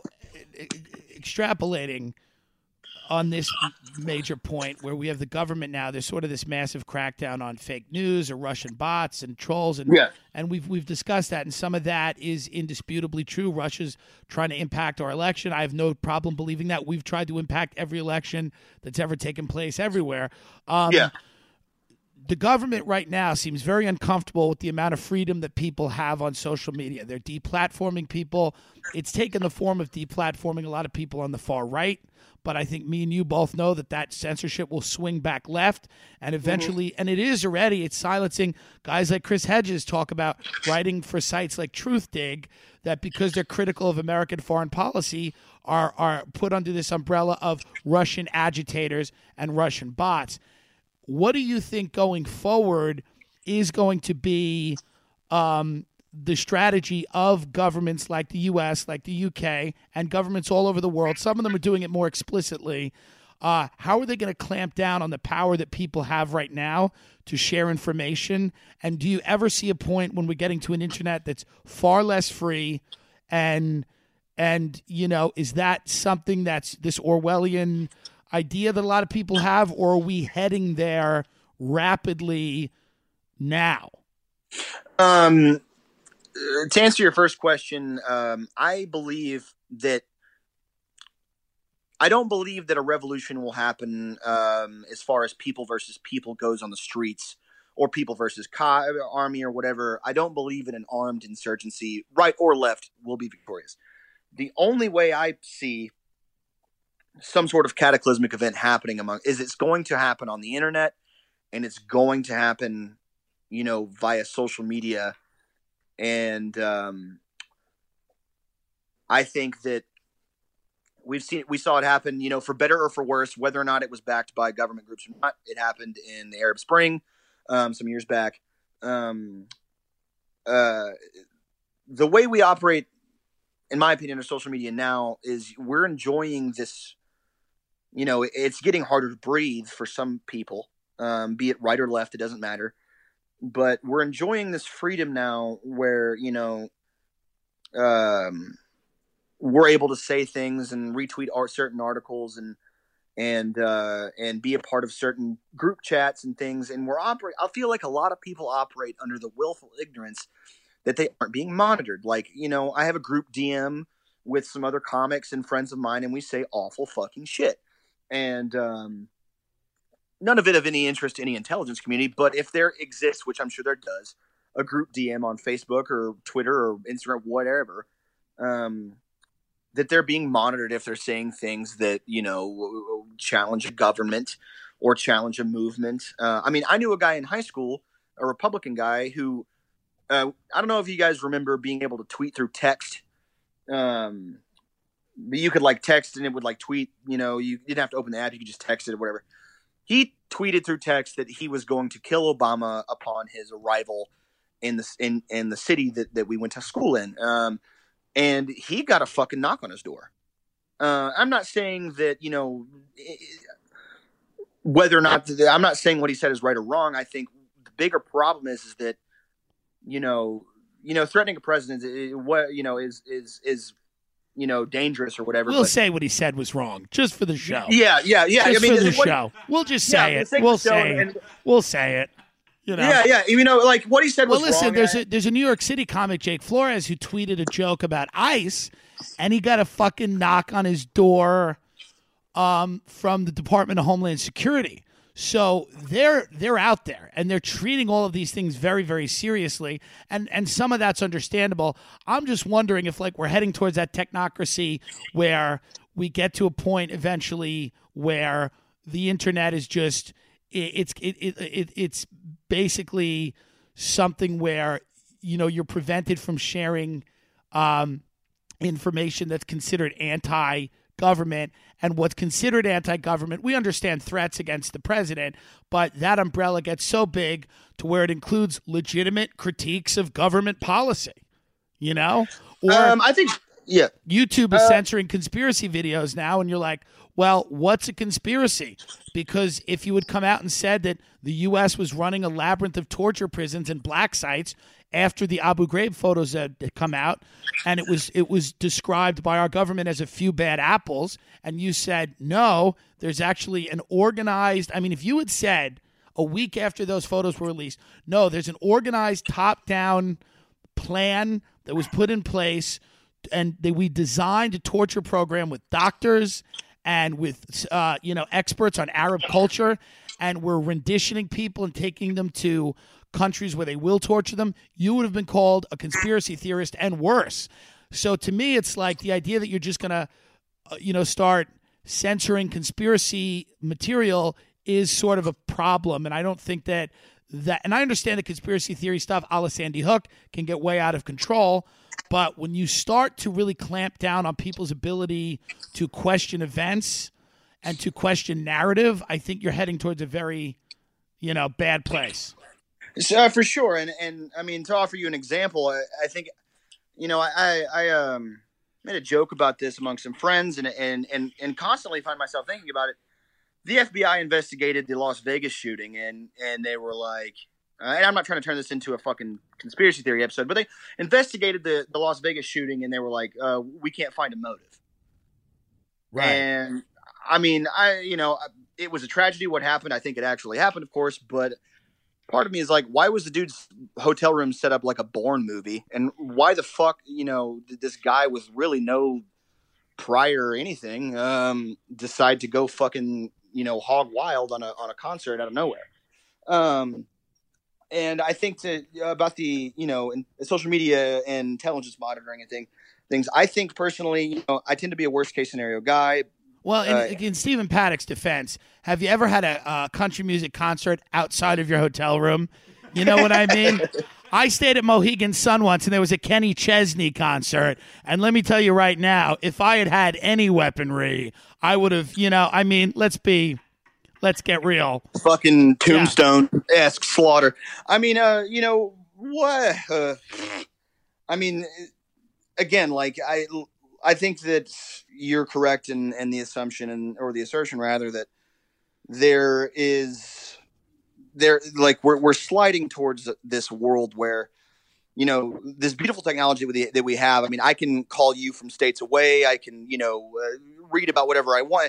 extrapolating on this major point where we have the government now, there's sort of this massive crackdown on fake news or Russian bots and trolls, and yeah. and we've we've discussed that, and some of that is indisputably true. Russia's trying to impact our election. I have no problem believing that. We've tried to impact every election that's ever taken place everywhere. Um, yeah. The government right now seems very uncomfortable with the amount of freedom that people have on social media. They're deplatforming people. It's taken the form of deplatforming a lot of people on the far right. But I think me and you both know that that censorship will swing back left, and eventually, mm-hmm. and it is already, it's silencing guys like Chris Hedges talk about writing for sites like TruthDig that because they're critical of American foreign policy are are put under this umbrella of Russian agitators and Russian bots. What do you think going forward is going to be um, the strategy of governments like the U S, like the U K, and governments all over the world? Some of them are doing it more explicitly. Uh, how are they going to clamp down on the power that people have right now to share information? And do you ever see a point when we're getting to an internet that's far less free? And, and you know, is that something that's this Orwellian idea that a lot of people have, or are we heading there rapidly now? Um, to answer your first question, um, I believe that I don't believe that a revolution will happen um, as far as people versus people goes on the streets, or people versus co- army or whatever. I don't believe in an armed insurgency, right or left, will be victorious. The only way I see some sort of cataclysmic event happening among is it's going to happen on the internet, and it's going to happen, you know, via social media. And um, I think that we've seen, we saw it happen, you know, for better or for worse, whether or not it was backed by government groups or not. It happened in the Arab Spring um, some years back. Um, uh, the way we operate, in my opinion, on social media now is we're enjoying this, you know, it's getting harder to breathe for some people, um, be it right or left, it doesn't matter. But we're enjoying this freedom now where, you know, um, we're able to say things and retweet art, certain articles and and uh, and be a part of certain group chats and things. And we're operate. I feel like a lot of people operate under the willful ignorance that they aren't being monitored. Like, you know, I have a group D M with some other comics and friends of mine, and we say awful fucking shit. And um, none of it of any interest to any intelligence community. But if there exists, which I'm sure there does, a group D M on Facebook or Twitter or Instagram, whatever, um, that they're being monitored if they're saying things that, you know, challenge a government or challenge a movement. Uh, I mean, I knew a guy in high school, a Republican guy who, uh, I don't know if you guys remember being able to tweet through text. Um, you could like text and it would like tweet, you know, you didn't have to open the app. You could just text it or whatever. He tweeted through text that he was going to kill Obama upon his arrival in the, in, in the city that, that we went to school in. Um, And he got a fucking knock on his door. Uh, I'm not saying that, you know, whether or not – I'm not saying what he said is right or wrong. I think the bigger problem is is that, you know, you know, threatening a president, is, what you know, is is is you know dangerous or whatever. We'll but, say what he said was wrong, just for the show. Yeah, yeah, yeah. Just I mean, for the what, show. We'll just say yeah, it. We'll say and, it. We'll say it. You know? Yeah, yeah. You know, like what he said well, was listen, wrong. there's I, a there's a New York City comic, Jake Flores, who tweeted a joke about ICE, and he got a fucking knock on his door um, from the Department of Homeland Security. So they're they're out there, and they're treating all of these things very, very seriously, and and some of that's understandable. I'm just wondering if like we're heading towards that technocracy where we get to a point eventually where the internet is just it, it's it, it, it it's basically something where, you know, you're prevented from sharing um, information that's considered anti-government. And what's considered anti-government, we understand threats against the president, but that umbrella gets so big to where it includes legitimate critiques of government policy, you know? Or um, I think, yeah. YouTube is uh, censoring conspiracy videos now, and you're like, well, what's a conspiracy? Because if you had come out and said that the U S was running a labyrinth of torture prisons and black sites after the Abu Ghraib photos had come out, and it was it was described by our government as a few bad apples, and you said, no, there's actually an organized, I mean, if you had said a week after those photos were released, no, there's an organized top-down plan that was put in place, and they, we designed a torture program with doctors and with uh, you know experts on Arab culture, and we're renditioning people and taking them to countries where they will torture them, you would have been called a conspiracy theorist and worse. So to me, it's like the idea that you're just going to, uh, you know, start censoring conspiracy material is sort of a problem. And I don't think that that, and I understand the conspiracy theory stuff a la Sandy Hook can get way out of control. But when you start to really clamp down on people's ability to question events and to question narrative, I think you're heading towards a very, you know, bad place. Uh, for sure, and and I mean, to offer you an example, I, I think, you know, I I um made a joke about this among some friends, and and and and constantly find myself thinking about it. The F B I investigated the Las Vegas shooting, and and they were like, uh, and I'm not trying to turn this into a fucking conspiracy theory episode, but they investigated the the Las Vegas shooting, and they were like, uh, we can't find a motive. Right. And I mean, I, you know, it was a tragedy what happened. I think it actually happened, of course, but part of me is like, why was the dude's hotel room set up like a Bourne movie? And why the fuck, you know, did this guy with really no prior or anything um, decide to go fucking, you know, hog wild on a on a concert out of nowhere? Um, and I think to, about the, you know, in, social media and intelligence monitoring and thing, things, I think personally, you know, I tend to be a worst case scenario guy. Well, in, uh, in Stephen Paddock's defense, have you ever had a, a country music concert outside of your hotel room? You know what I mean? I stayed at Mohegan Sun once, and there was a Kenny Chesney concert. And let me tell you right now, if I had had any weaponry, I would have, you know, I mean, let's be, let's get real. Fucking Tombstone-esque slaughter. I mean, uh, you know, what? Uh, I mean, again, like, I... I think that you're correct in, in the assumption and or the assertion rather that there is there like we're we're sliding towards this world where, you know, this beautiful technology with the, that we have. I mean, I can call you from states away. I can, you know, uh, read about whatever I want.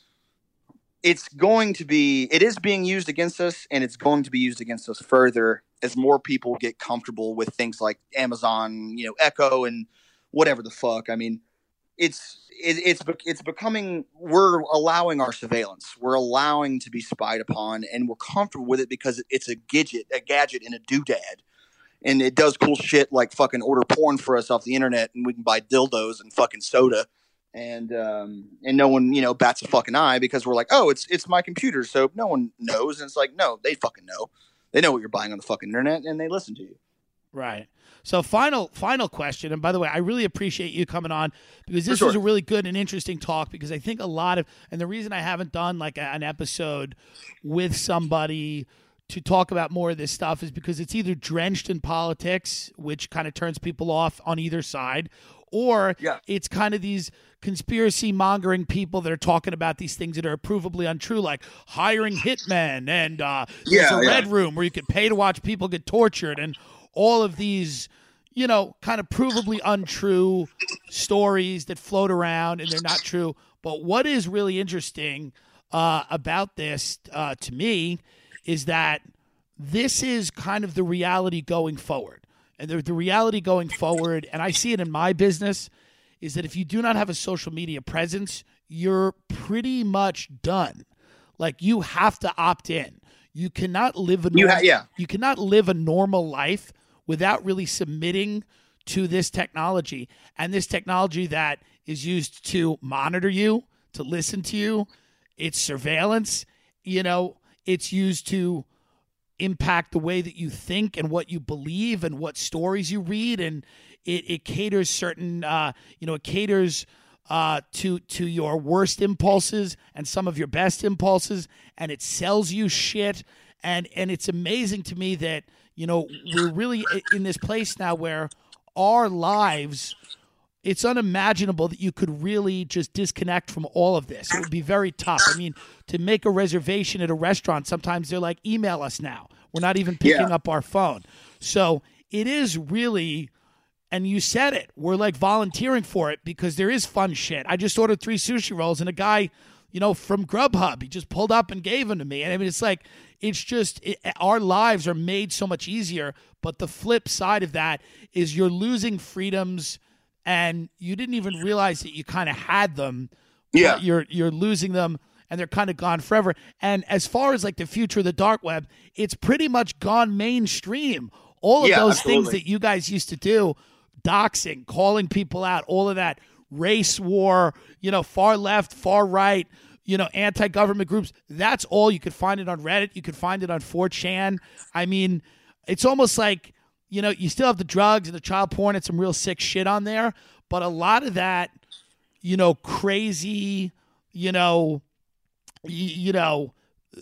It's going to be it is being used against us, and it's going to be used against us further as more people get comfortable with things like Amazon, you know, Echo and whatever the fuck. I mean, It's it, it's it's becoming we're allowing our surveillance. We're allowing to be spied upon, and we're comfortable with it because it's a gadget, a gadget, and a doodad, and it does cool shit like fucking order porn for us off the internet, and we can buy dildos and fucking soda, and um, and no one you know bats a fucking eye because we're like, oh, it's it's my computer, so no one knows, and it's like, no, they fucking know, they know what you're buying on the fucking internet, and they listen to you. Right. So final final question, and by the way, I really appreciate you coming on because this sure. was a really good and interesting talk because I think a lot of, and the reason I haven't done like a, an episode with somebody to talk about more of this stuff is because it's either drenched in politics, which kind of turns people off on either side, or yeah. it's kind of these conspiracy mongering people that are talking about these things that are provably untrue, like hiring hitmen and uh, there's yeah, a yeah. red room where you could pay to watch people get tortured and all of these, you know, kind of provably untrue stories that float around and they're not true. But what is really interesting uh, about this uh, to me is that this is kind of the reality going forward. And the, the reality going forward, and I see it in my business, is that if you do not have a social media presence, you're pretty much done. Like you have to opt in. You cannot live a You norm- ha- yeah. you cannot live a normal life without really submitting to this technology, and this technology that is used to monitor you, to listen to you, it's surveillance, you know, it's used to impact the way that you think and what you believe and what stories you read, and it, it caters certain, uh, you know, it caters uh, to to your worst impulses and some of your best impulses, and it sells you shit, and and it's amazing to me that, you know, we're really in this place now where our lives, it's unimaginable that you could really just disconnect from all of this. It would be very tough. I mean, to make a reservation at a restaurant, sometimes they're like, email us now. We're not even picking Yeah. up our phone. So it is really, and you said it, we're like volunteering for it because there is fun shit. I just ordered three sushi rolls and a guy, you know, from Grubhub, he just pulled up and gave them to me. And I mean, it's like, it's just, it, our lives are made so much easier. But the flip side of that is you're losing freedoms and you didn't even realize that you kind of had them. Yeah. But you're, you're losing them and they're kind of gone forever. And as far as like the future of the dark web, it's pretty much gone mainstream. All of Yeah, those things absolutely. that you guys used to do, doxing, calling people out, all of that, race war, you know, far left, far right, you know, anti-government groups, that's all. You could find it on Reddit. You could find it on four chan. I mean, it's almost like, you know, you still have the drugs and the child porn and some real sick shit on there, but a lot of that, you know, crazy, you know, y- you know,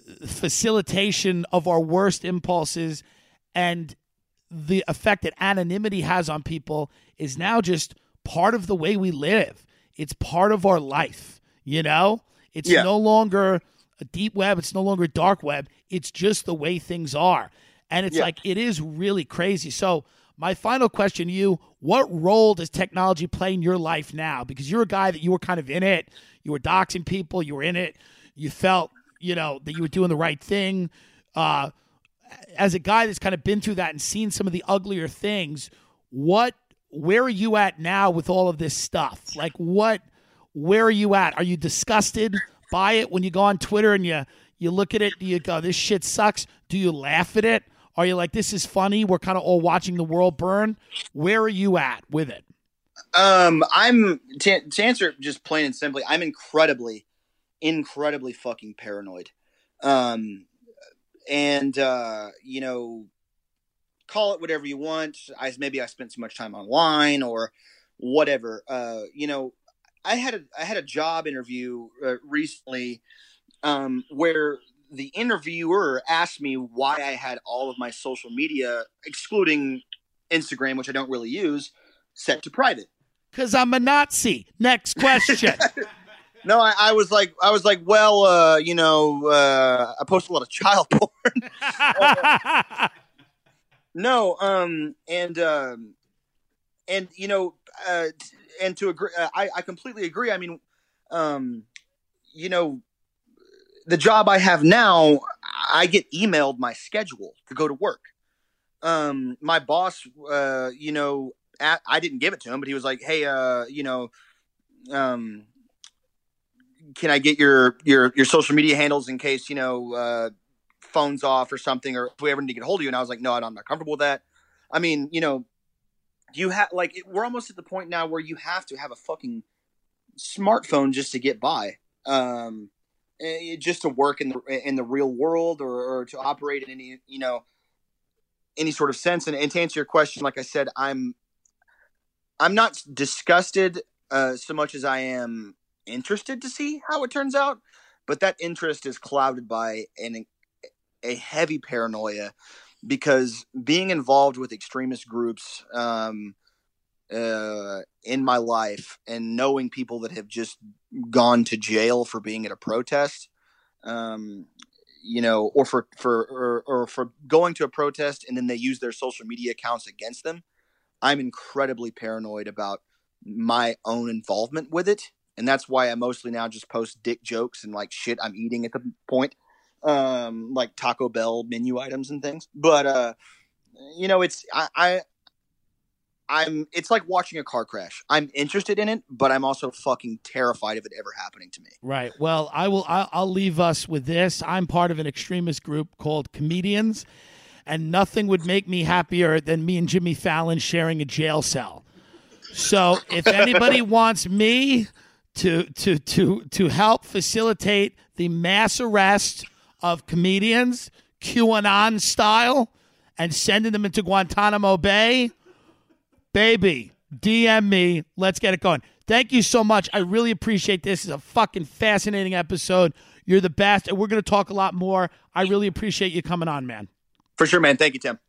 facilitation of our worst impulses and the effect that anonymity has on people is now just part of the way we live. It's part of our life, you know? It's Yeah. no longer a deep web. It's no longer dark web. It's just the way things are. And it's Yeah. like, it is really crazy. So My final question to you, what role does technology play in your life now? Because you're a guy that you were kind of in it. You were doxing people. You were in it. You felt, you know, that you were doing the right thing. Uh, as a guy that's kind of been through that and seen some of the uglier things, what, where are you at now with all of this stuff? Like what, where are you at? Are you disgusted by it when you go on Twitter and you, you look at it? Do you go, this shit sucks? Do you laugh at it? Are you like, this is funny, we're kind of all watching the world burn? Where are you at with it? Um, I'm to, to answer it just plain and simply, I'm incredibly, incredibly fucking paranoid. Um, and uh, you know, call it whatever you want. I maybe I spent too much time online or whatever. Uh, you know, I had a I had a job interview uh, recently um, where the interviewer asked me why I had all of my social media, excluding Instagram, which I don't really use, set to private. Because I'm a Nazi. Next question. No, I, I was like, I was like, well, uh, you know, uh, I post a lot of child porn. uh, no, um, and um, and you know, uh, and to agree, uh, I I completely agree. I mean, um, you know. The job I have now, I get emailed my schedule to go to work. Um, my boss, uh, you know, at, I didn't give it to him, but he was like, "Hey, uh, you know, um, can I get your your your social media handles in case you know uh, phone's off or something, or if we ever need to get a hold of you?" And I was like, "No, I'm not comfortable with that." I mean, you know, you have like it, we're almost at the point now where you have to have a fucking smartphone just to get by. Um, just to work in the in the real world or, or to operate in any you know any sort of sense. And, and to answer your question, like I said, I'm I'm not disgusted uh, so much as I am interested to see how it turns out. But that interest is clouded by an a heavy paranoia because being involved with extremist groups um, uh, in my life and knowing people that have just gone to jail for being at a protest, um, you know, or for, for, or, or for going to a protest and then they use their social media accounts against them. I'm incredibly paranoid about my own involvement with it. And that's why I mostly now just post dick jokes and like shit I'm eating at the point, um, like Taco Bell menu items and things. But, uh, you know, it's, I, I I'm it's like watching a car crash. I'm interested in it, but I'm also fucking terrified of it ever happening to me. Right. Well, I will I'll, I'll leave us with this. I'm part of an extremist group called Comedians, and nothing would make me happier than me and Jimmy Fallon sharing a jail cell. So, if anybody wants me to to to to help facilitate the mass arrest of comedians, QAnon style, and sending them into Guantanamo Bay, baby, D M me. Let's get it going. Thank you so much. I really appreciate this. It's a fucking fascinating episode. You're the best, and we're going to talk a lot more. I really appreciate you coming on, man. For sure, man. Thank you, Tim.